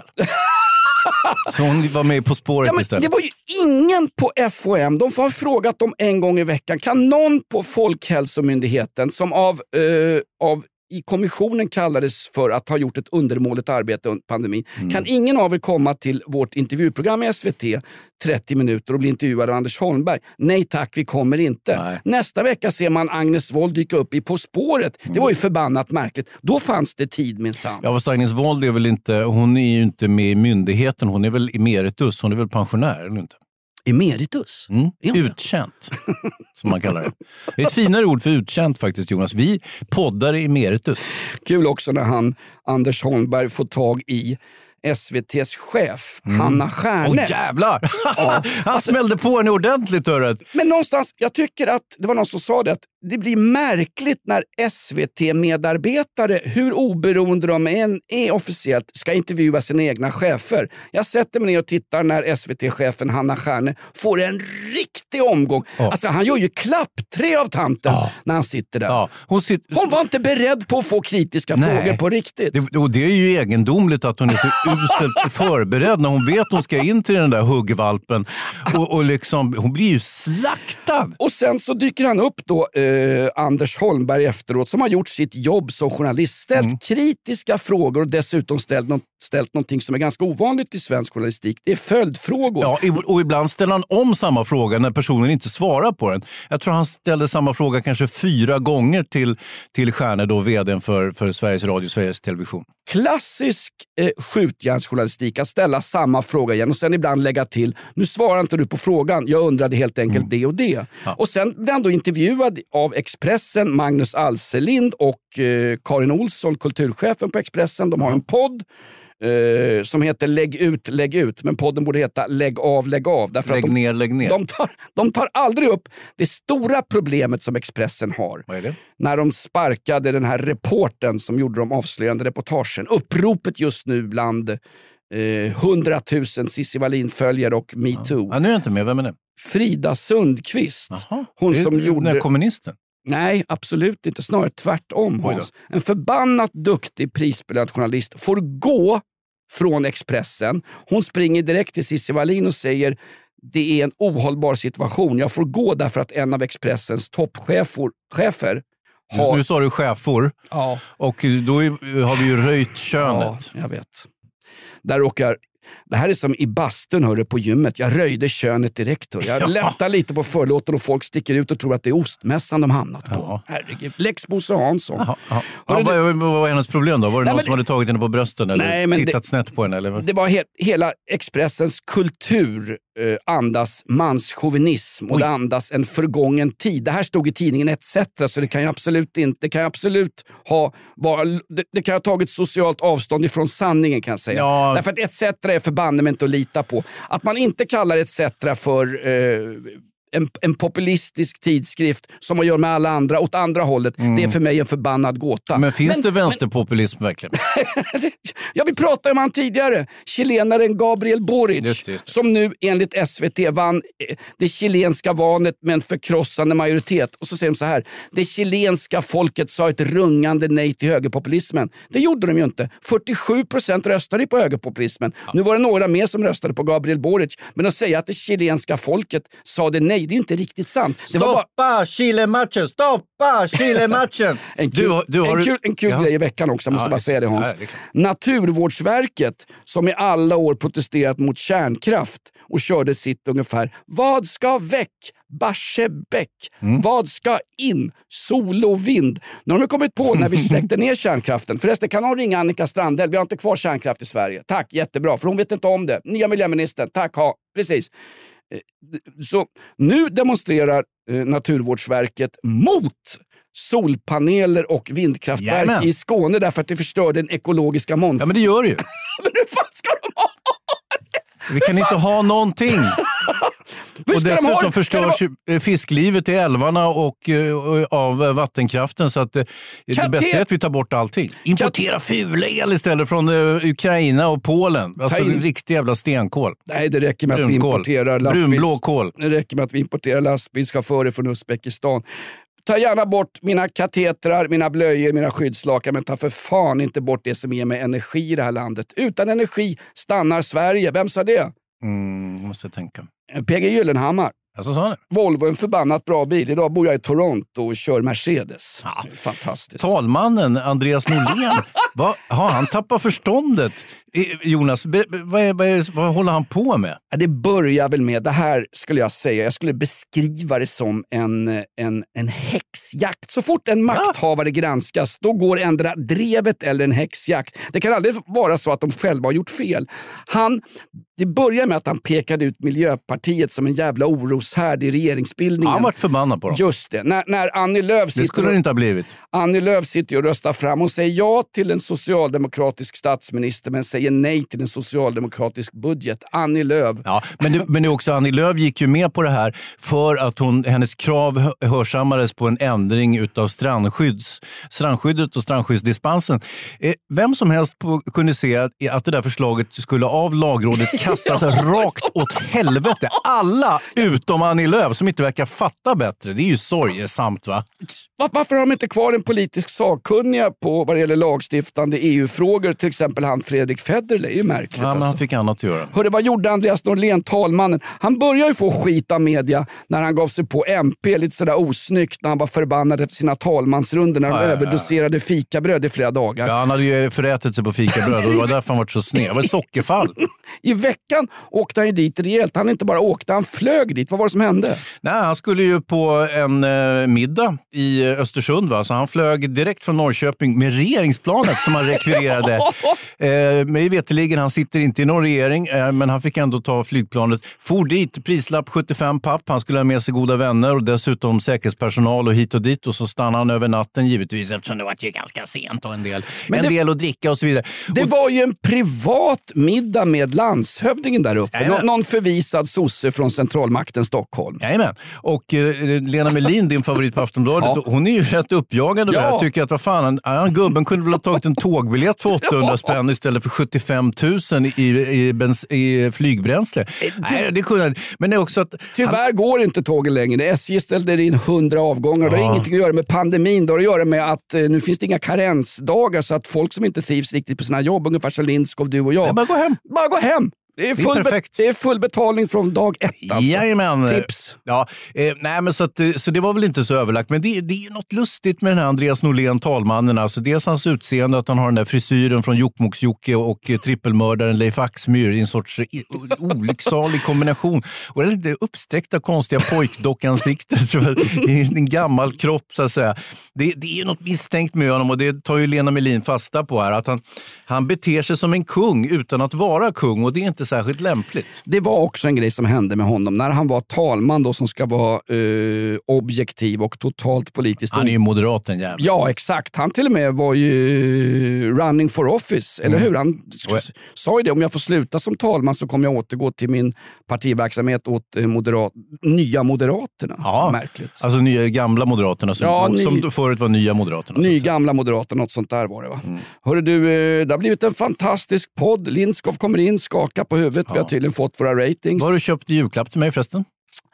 Så hon var med På spåret ja, men istället. Det var ju ingen på F H M. De har frågat dem en gång i veckan. Kan någon på Folkhälsomyndigheten som av, eh, av i kommissionen kallades för att ha gjort ett undermåligt arbete under pandemin. Mm. Kan ingen av er komma till vårt intervjuprogram i S V T trettio minuter och bli intervjuad av Anders Holmberg? Nej tack, vi kommer inte. Nej. Nästa vecka ser man Agnes Wold dyka upp i På spåret. Mm. Det var ju förbannat märkligt. Då fanns det tid minsann. Ja, fast Agnes Wold är väl inte, hon är ju inte med i myndigheten. Hon är väl emeritus, hon är väl pensionär eller inte? Emeritus? Mm. Utkänt, som man kallar det. Det är ett finare ord för utkänt faktiskt, Jonas. Vi poddar emeritus. Kul också när han, Anders Holmberg, får tag i S V T:s chef, mm. Hanna Stjärne. Åh jävlar! Ja. Han alltså, smällde på en ordentligt, hörret. Men någonstans, jag tycker att det var någon som sa det, att det blir märkligt när S V T-medarbetare, hur oberoende de än är officiellt, ska intervjua sina egna chefer. Jag sätter mig ner och tittar när S V T-chefen Hanna Stjärne får en riktig omgång. Oh. Alltså han gör ju klappträ av tanten oh. när han sitter där. Oh. Hon, sitter... hon var inte beredd på att få kritiska Nej. frågor på riktigt. Det, och det är ju egendomligt att hon är så uselt förberedd när hon vet att hon ska in till den där huggvalpen. Och, och liksom, hon blir ju slaktad. Och sen så dyker han upp då... Eh, eh, Anders Holmberg efteråt, som har gjort sitt jobb som journalist, ställt mm. kritiska frågor och dessutom ställt, no- ställt någonting som är ganska ovanligt i svensk journalistik. Det är följdfrågor. Ja, och ibland ställer han om samma fråga när personen inte svarar på den. Jag tror han ställde samma fråga kanske fyra gånger till, till Stjärne, då vdn för, för Sveriges Radio, Sveriges Television. Klassisk eh, skjutjärnsjournalistik, att ställa samma fråga igen och sen ibland lägga till, nu svarar inte du på frågan, jag undrade helt enkelt mm. det och det. Ja. Och sen blir han då intervjuad av Expressen, Magnus Alselind och eh, Karin Olsson, kulturchefen på Expressen. De har en podd eh, som heter Lägg ut, lägg ut, men podden borde heta Lägg av, lägg av. Därför lägg att de, ner, lägg ner. De tar, de tar aldrig upp det stora problemet som Expressen har. Vad är det? När de sparkade den här reporten som gjorde de avslöjande reportagen. Uppropet just nu bland eh, hundratusen Cissi Wallin-följare och MeToo. Ja, nu är jag inte med, vem är det? Frida Sundqvist. Aha. Hon är, som är, gjorde... är kommunisten? Nej, absolut inte. Snarare tvärtom, Hans. En förbannat duktig prisbelönt journalist får gå från Expressen. Hon springer direkt till Cissi Wallin och säger, det är en ohållbar situation. Jag får gå därför att en av Expressens toppchefer har... Nu sa du chefer. Ja. Och då har vi ju röjt könet. Ja, jag vet. Där råkar... Det här är som i bastun, hörde, på gymmet. Jag röjde könet direkt. Hör. Jag ja. lättar lite på förlåten och folk sticker ut och tror att det är ostmässan de hamnat på. Ja. Herregud. Lex Bosse Hansson. Ja, ja. Ja, vad, vad var hennes problem då? Var det nej, någon men, som hade tagit henne på brösten eller nej, men tittat det, snett på henne? Eller? Det var he- hela Expressens kultur eh, andas manschauvinism och Oj. det andas en förgången tid. Det här stod i tidningen et cetera, så det kan ju absolut inte, det kan ju absolut ha, var, det, det kan ha tagit socialt avstånd ifrån sanningen, kan jag säga. Ja. Därför att et cetera är förbanne inte att lita på. Att man inte kallar et cetera för eh, en, en populistisk tidskrift som man gör med alla andra åt andra hållet, mm. det är för mig en förbannad gåta. Men finns men, det vänsterpopulism men... verkligen? Ja, vi pratade om han tidigare. Chilenaren Gabriel Boric, just, just. som nu enligt S V T vann det chilenska valet med en förkrossande majoritet. Och så säger de så här, det chilenska folket sa ett rungande nej till högerpopulismen. Det gjorde de ju inte. fyrtiosju procent röstade på högerpopulismen. Ja. Nu var det några mer som röstade på Gabriel Boric. Men att säga att det chilenska folket sa det nej, det är inte riktigt sant. Det stoppa var bara... Chile-matchen! Stoppa Chile-matchen! en kul, du, du har... en kul, en kul ja. grej i veckan också, jag måste ja, bara säga det, Hans. Ja, det Naturvårdsverket, som i alla år protesterat mot kärnkraft och körde sitt ungefär, vad ska väck? Barsebäck. Mm. Vad ska in? Sol och vind. Nu har de kommit på när vi släckte ner kärnkraften. Förresten, kan någon ringa Annika Strandhäll? Vi har inte kvar kärnkraft i Sverige. Tack, jättebra. För hon vet inte om det. Nya miljöministern. Tack, ha. Precis. Så nu demonstrerar eh, Naturvårdsverket mot solpaneler och vindkraftverk Jajamän. i Skåne därför att det förstör den ekologiska mångfalden. Ja, men det gör det ju. Men hur fan ska de ha? Vi kan inte ha någonting. Och dessutom de förstörs de fisklivet i älvarna och uh, av vattenkraften, så att uh, det bästa är att vi tar bort allting. Importera fula el istället från uh, Ukraina och Polen. Alltså en riktig jävla stenkol. Nej, det räcker med att vi importerar lastbils... Brunblå kol. Det räcker med att vi importerar lastbilschaufförer från Uzbekistan. Ta gärna bort mina katetrar, mina blöjor, mina skyddslakan, men ta för fan inte bort det som ger mig energi i det här landet. Utan energi stannar Sverige. Vem sa det? Mm, måste jag tänka. P G Gyllenhammar. Alltså, sa det. Volvo är en förbannat bra bil. Idag bor jag i Toronto och kör Mercedes. Ja. Fantastiskt. Talmannen Andreas Norlén, vad, har han tappat förståndet? Jonas, be, be, vad, är, vad, är, vad håller han på med? Ja, det börjar väl med, det här skulle jag säga, jag skulle beskriva det som en, en, en häxjakt. Så fort en makthavare ja. granskas, då går ändra drevet eller en häxjakt. Det kan aldrig vara så att de själva har gjort fel. Han, det börjar med att han pekade ut Miljöpartiet som en jävla oroshärd i regeringsbildningen. Han var förbannad på dem. Just det. När, när Annie Lööf sitter, det skulle det inte ha blivit. Annie Lööf sitter och röstar fram och säger ja till en socialdemokratisk statsminister, men säger nej till en socialdemokratisk budget. Annie Lööf. Ja, men det, men det är också, Annie Lööf gick ju med på det här för att hon, hennes krav hörsammades på en ändring utav strandskydds, strandskyddet och strandskyddsdispensen. Eh, vem som helst på, kunde se att, att det där förslaget skulle av lagrådet kastas rakt åt helvete. Alla utom Annie Lööf som inte verkar fatta bättre. Det är ju sorgesamt, va? Varför har de inte kvar en politisk sakkunniga på vad det gäller lagstiftande E U-frågor? Till exempel han Fredrik Federley, är ju märkligt. Ja, men alltså. Han fick annat att göra. Hörde, vad gjorde Andreas Norlén, talmannen? Han började ju få skit av media när han gav sig på M P lite sådär osnyggt när han var förbannad efter sina talmansrunder när de Ja, ja, ja. överdoserade fikabröd i flera dagar. Ja, han hade ju förätit sig på fikabröd och det var därför han var så sned. Det var ett sockerfall. I veckan åkte han ju dit rejält. Han inte bara åkte, han flög dit. Vad var det som hände? Nej, han skulle ju på en eh, middag i Östersund. Va? Så han flög direkt från Norrköping med regeringsplanet som han rekvirerade. eh, mig veterligen, han sitter inte i någon regering, eh, men han fick ändå ta flygplanet. For dit, prislapp sjuttiofem papp. Han skulle ha med sig goda vänner och dessutom säkerhetspersonal och hit och dit. Och så stannade han över natten givetvis eftersom det var ju ganska sent och en del, Men en det, del att dricka och så vidare. Det och, var ju en privat middag med landshövdingen där uppe. Nå- någon förvisad sosse från centralmakten Stockholm. Jajamän. Och eh, Lena Melin, din favorit på Aftonbladet, ja. hon är ju rätt uppjagad över ja. det här. Tycker att vad fan, han, gubben kunde väl ha tagit en tågbiljett för åttahundra spänn istället för sjuttiofem tusen i, i, bens, i flygbränsle. Ty- Nej, det kunde, men det är också att... Tyvärr han... går inte tågen längre. S J ställde in hundra avgångar. Ja. Det har ingenting att göra med pandemin. Det har att göra med att eh, nu finns det inga karensdagar så att folk som inte trivs riktigt på sina jobb, ungefär som Lindskov, du och jag. Nej, bara gå hem. Bara gå hem. Det är, full det, är be- det är full betalning från dag ett alltså. Jajamän. Tips. Ja, eh, nej, men så, att, så det var väl inte så överlagt. Men det, det är något lustigt med den här Andreas Norlén, talmannen. Alltså dels hans utseende, att han har den där frisyren från Jokkmokks-Jocke och eh, trippelmördaren Leif Axmyr i en sorts eh, olycksalig kombination. Och det är lite uppsträckta konstiga pojkdockansiktet i en gammal kropp så att säga. Det, det är något misstänkt med honom och det tar ju Lena Melin fasta på här. Att han, han beter sig som en kung utan att vara kung och det är inte särskilt lämpligt. Det var också en grej som hände med honom när han var talman då, som ska vara eh, objektiv och totalt politiskt. Han är ju moderaten jävla. Ja, exakt. Han till och med var ju running for office, eller mm. hur? Han s- sa ju det, om jag får sluta som talman så kommer jag återgå till min partiverksamhet åt eh, moderat, nya Moderaterna. Ja, märkligt. Alltså nya gamla Moderaterna som, ja, ny, som förut var nya Moderaterna. Ny gamla Moderaterna, något sånt där var det va? Mm. Hörru du, eh, det har blivit en fantastisk podd. Lindskov kommer in, skakar på huvudet. Ja. Vi har tydligen fått våra ratings. Vad har du köpt i julklapp till mig förresten?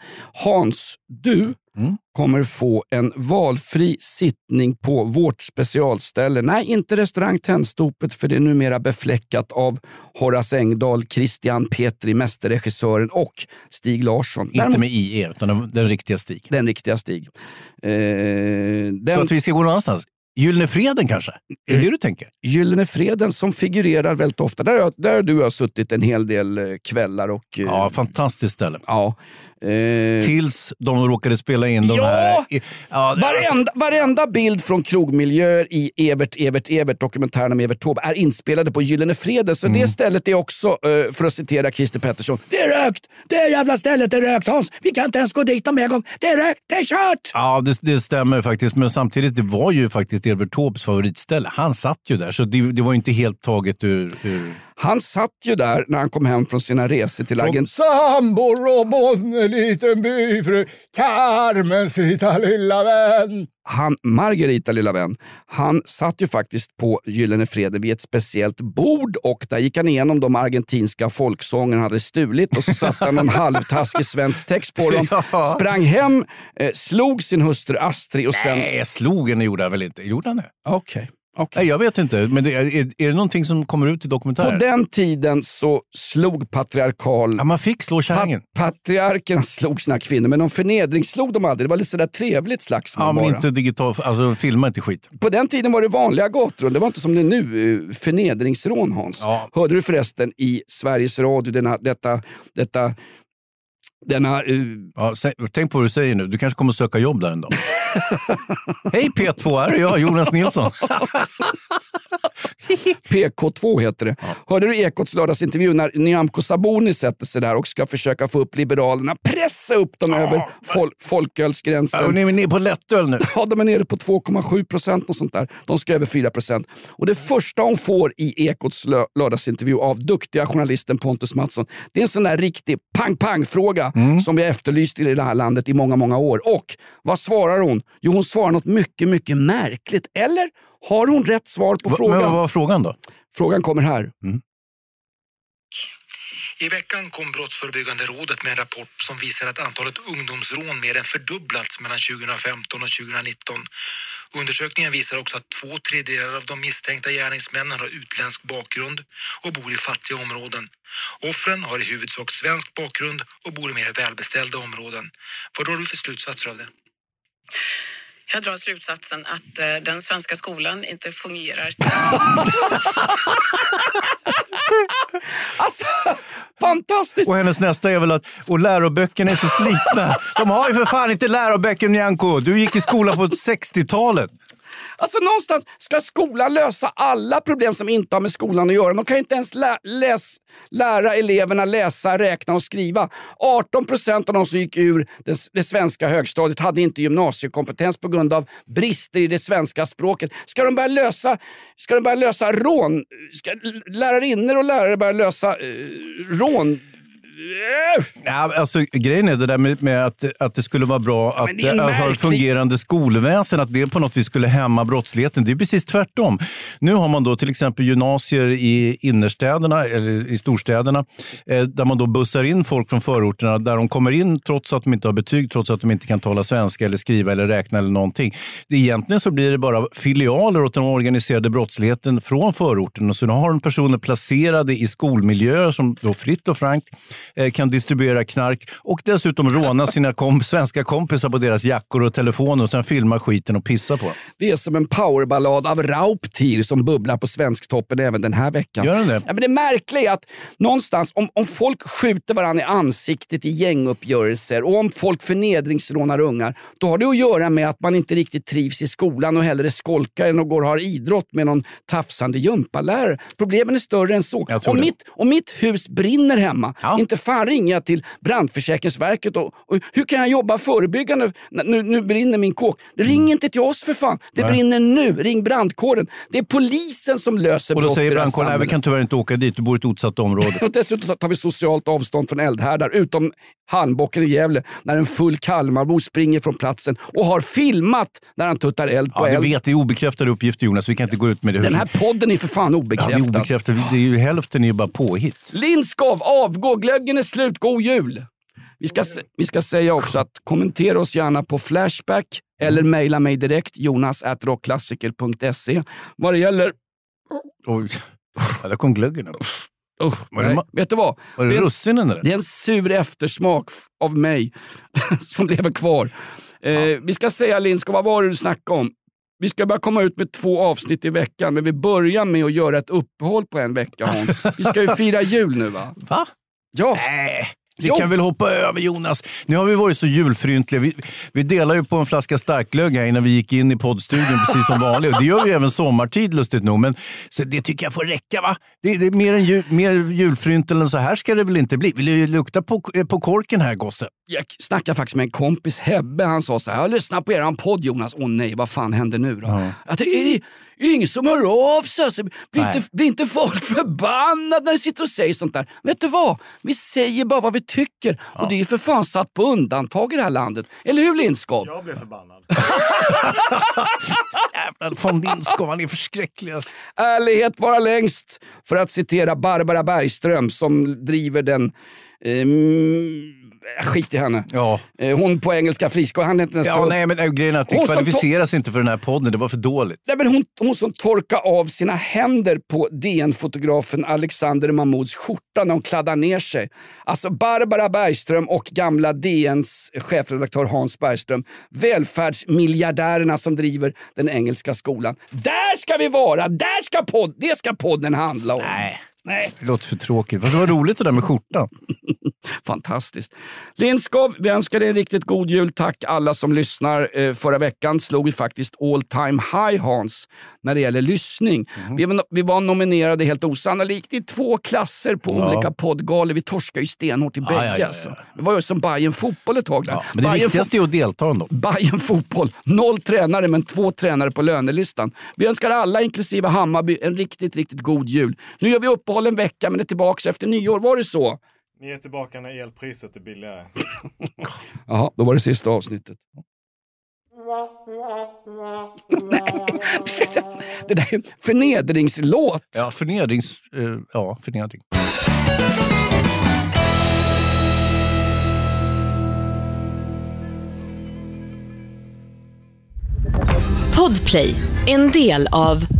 Hans, du mm. kommer få en valfri sittning på vårt specialställe. Nej, inte restaurang Tennstopet, för det är numera befläckat av Horace Engdahl, Christian Petri, mästerregissören och Stig Larsson. Inte Däremot, med I E, utan den, den riktiga Stig. Den riktiga Stig. Eh, den... Så att vi ska gå någonstans? Gyllene Freden kanske? Är det det du tänker? Gyllene Freden som figurerar väldigt ofta. Där, där du har suttit en hel del kvällar. Och, ja, fantastiskt ställe. Ja. Eh, Tills de råkade spela in de ja, här... Ja, varenda, varenda bild från krogmiljöer i Evert, Evert, Evert, dokumentären om Evert Taube är inspelade på Gyllene Freden. Så mm. det stället är också, uh, för att citera Christer Pettersson, det är rökt! Det jävla stället är rökt, Hans! Vi kan inte ens gå dit om en gång. Det är rökt, det är kört! Ja, det, det stämmer faktiskt. Men samtidigt, det var ju faktiskt Evert Taubes favoritställe. Han satt ju där, så det, det var inte helt taget ur... ur... Han satt ju där när han kom hem från sina resor till agent... Sambor och bonne, liten byfru, Carmen, sitta lilla vän. Han, Margarita lilla vän, han satt ju faktiskt på Gyllene Freden vid ett speciellt bord och där gick han igenom de argentinska folksångerna hade stulit och så satt han någon halvtaskig svensk text på dem, ja. sprang hem, eh, slog sin hustru Astrid och sen... Nej, slog henne gjorde han väl inte. Gjorde han det? Okej. Okay. Okay. Nej, jag vet inte, men det, är, är det någonting som kommer ut i dokumentären? På den tiden så slog patriarkal... Ja, man fick slå kärringen. Pa- patriarkerna slog sina kvinnor, men de förnedringsslog dem aldrig. Det var lite sådär trevligt slagsmål. Ja, men bara. inte digital, alltså filma inte skit. På den tiden var det vanliga gatrån. Det var inte som det är nu, förnedringsrån, Hans. Ja. Hörde du förresten i Sveriges Radio denna, detta... detta Denna, uh... ja, tänk på vad du säger nu. Du kanske kommer söka jobb där en dag. Hej P två, här är jag, Jonas Nilsson. P K två heter det. Ja. Hörde du Ekots lördagsintervju när Nyamko Sabuni sätter sig där och ska försöka få upp Liberalerna, pressa upp dem ja, över fol- folkölsgränsen. Ja, ni är nere på lättöl nu. Ja, de är nere på två komma sju procent och sånt där. De ska över fyra procent. Och det första hon får i Ekots lö- lördagsintervju av duktiga journalisten Pontus Mattsson, det är en sån där riktig pang-pang-fråga mm. som vi har efterlyst i det här landet i många, många år. Och vad svarar hon? Jo, hon svarar något mycket, mycket märkligt. Eller har hon rätt svar på Va, frågan? Men vad var frågan då? Frågan kommer här. Mm. I veckan kom Brottsförebyggande rådet med en rapport som visar att antalet ungdomsrån mer än fördubblats mellan tjugohundrafemton och tjugohundranitton. Undersökningen visar också att två tredjedelar av de misstänkta gärningsmännen har utländsk bakgrund och bor i fattiga områden. Offren har i huvudsak svensk bakgrund och bor i mer välbeställda områden. Vad drar du för slutsatser av det? Jag drar slutsatsen att eh, den svenska skolan inte fungerar. Alltså, fantastiskt! Och hennes nästa är väl att och läroböckerna är så slitna. De har ju för fan inte läroböcker, Nyanko. Du gick i skolan på sextiotalet. Alltså någonstans ska skolan lösa alla problem som inte har med skolan att göra. De kan inte ens lä- läs- lära eleverna läsa, räkna och skriva. arton procent av de som gick ur det, det svenska högstadiet hade inte gymnasiekompetens på grund av brister i det svenska språket. Ska de börja lösa, ska de börja lösa rån? Ska lärarinnor och lärare börja lösa eh, rån? Ja, alltså, grejen är det där med, med att, att det skulle vara bra ja, att, att ha ett fungerande skolväsen, att det på något vis skulle hämma brottsligheten. Det är precis tvärtom. Nu har man då till exempel gymnasier i innerstäderna eller i storstäderna eh, där man då bussar in folk från förorterna där de kommer in trots att de inte har betyg, trots att de inte kan tala svenska eller skriva eller räkna eller någonting. Det, egentligen så blir det bara filialer åt den organiserade brottsligheten från förorten, och så har de personer placerade i skolmiljöer som då fritt och frankt kan distribuera knark och dessutom råna sina komp- svenska kompisar på deras jackor och telefoner och sen filma skiten och pissa på. Det är som en powerballad av Rauptir som bubblar på Svensktoppen även den här veckan. Gör den det? Ja, men det märkliga är att någonstans, om, om folk skjuter varandra i ansiktet i gänguppgörelser och om folk förnedringsrånar ungar, då har det att göra med att man inte riktigt trivs i skolan och hellre skolkar än och går och har idrott med någon tafsande gympalärare. Problemen är större än så. Om mitt, om mitt hus brinner hemma, ja. inte fan ringer jag till Brandförsäkringsverket och, och hur kan jag jobba förebyggande? Nu, nu brinner min kåk. Ring mm. inte till oss för fan. Det Nej. brinner nu. Ring brandkåren. Det är polisen som löser brott. Och då säger brandkåren, nej vi kan tyvärr inte åka dit. Du bor i ett utsatt område. Och dessutom tar vi socialt avstånd från eldhärdar utom Handbocken i Gävle när en full Kalmarbo springer från platsen och har filmat när han tuttar eld på ja, eld. Ja, vet. Det är obekräftade uppgifter, Jonas. Vi kan inte gå ut med det. Den här podden är för fan obekräftad. Ja, det är obekräftad. Det är ju hälften är ju bara påhitt. Lindskov, avgå. Glöggen är slut. God jul. Vi ska, vi ska säga också att kommentera oss gärna på Flashback eller mejla mig direkt jonas at rockklassiker punkt se vad det gäller... Oj, ja, där kom glöggen upp. Oh, nej, ma- vet du vad? Var det, det, russinen där? Det är en sur eftersmak av mig som lever kvar. Eh, ja. Vi ska säga, Lindskov, vad var det du snackade om? Vi ska bara komma ut med två avsnitt i veckan, men vi börjar med att göra ett uppehåll på en vecka, Hans. Vi ska ju fira jul nu, va? Va? Ja. Nej. Vi kan väl hoppa över, Jonas. Nu har vi varit så julfryntliga. Vi, vi delar ju på en flaska starklög här innan vi gick in i poddstudion precis som vanligt. Och det gör vi även sommartid, lustigt nog. Men så det tycker jag får räcka, va? Det, det är mer, en jul, mer julfrynt än så här ska det väl inte bli. Vill du lukta på, på korken här, gosse? Jag snackade faktiskt med en kompis, Hebbe. Han sa så här, jag lyssnar på er podd, Jonas. Åh nej, vad fan händer nu då? Ja. Jag tänkte, är det, är det ingen som hör av sig? Alltså, blir, inte, blir inte folk förbannade när de sitter och säger sånt där? Vet du vad? Vi säger bara vad vi tycker. Ja. Och det är för fan satt på undantag i det här landet. Eller hur, Lindskov? Jag blev förbannad. Jävlar, von Lindskov, han är förskräcklig. Ärlighet vara längst, för att citera Barbara Bergström som driver den... Um, skit i henne. Ja. Hon på engelska friskolan. Han inte ja, stå... nej, men grejen är att det kvalificeras to- inte för den här podden. Det var för dåligt. Nej, men hon, hon som torkar av sina händer på D N-fotografen Alexander Mahmouds skjorta när hon kladdar ner sig. Alltså Barbara Bergström och gamla D N:s chefredaktör Hans Bergström. Välfärdsmiljardärerna som driver den engelska skolan. Där ska vi vara! Där ska podd, det ska podden handla om. Nej. Nej. Det låter för tråkigt. Det var roligt det där med skjortan. Fantastiskt. Lindskov, vi önskar dig en riktigt god jul. Tack alla som lyssnar. Eh, förra veckan slog vi faktiskt all time high, Hans, när det gäller lyssning. Mm. Vi, var, vi var nominerade helt osannolikt i två klasser på ja. olika poddgalor. Vi torskar ju stenhårt i bägge. Ja, ja, ja, ja. Det var ju som Bayern fotboll ett tag där. Ja, men det Bayern viktigaste fo- är att delta ändå. Bayern fotboll. Noll tränare men två tränare på lönelistan. Vi önskar alla, inklusive Hammarby, en riktigt, riktigt god jul. Nu gör vi uppehåll en vecka men är tillbaka efter nyår. Var det så? Ni är tillbaka när elpriset är billigare. Jaha, då var det sista avsnittet. Det där är en förnedringslåt. Ja, förnedrings... Uh, ja, förnedring. Podplay, en del av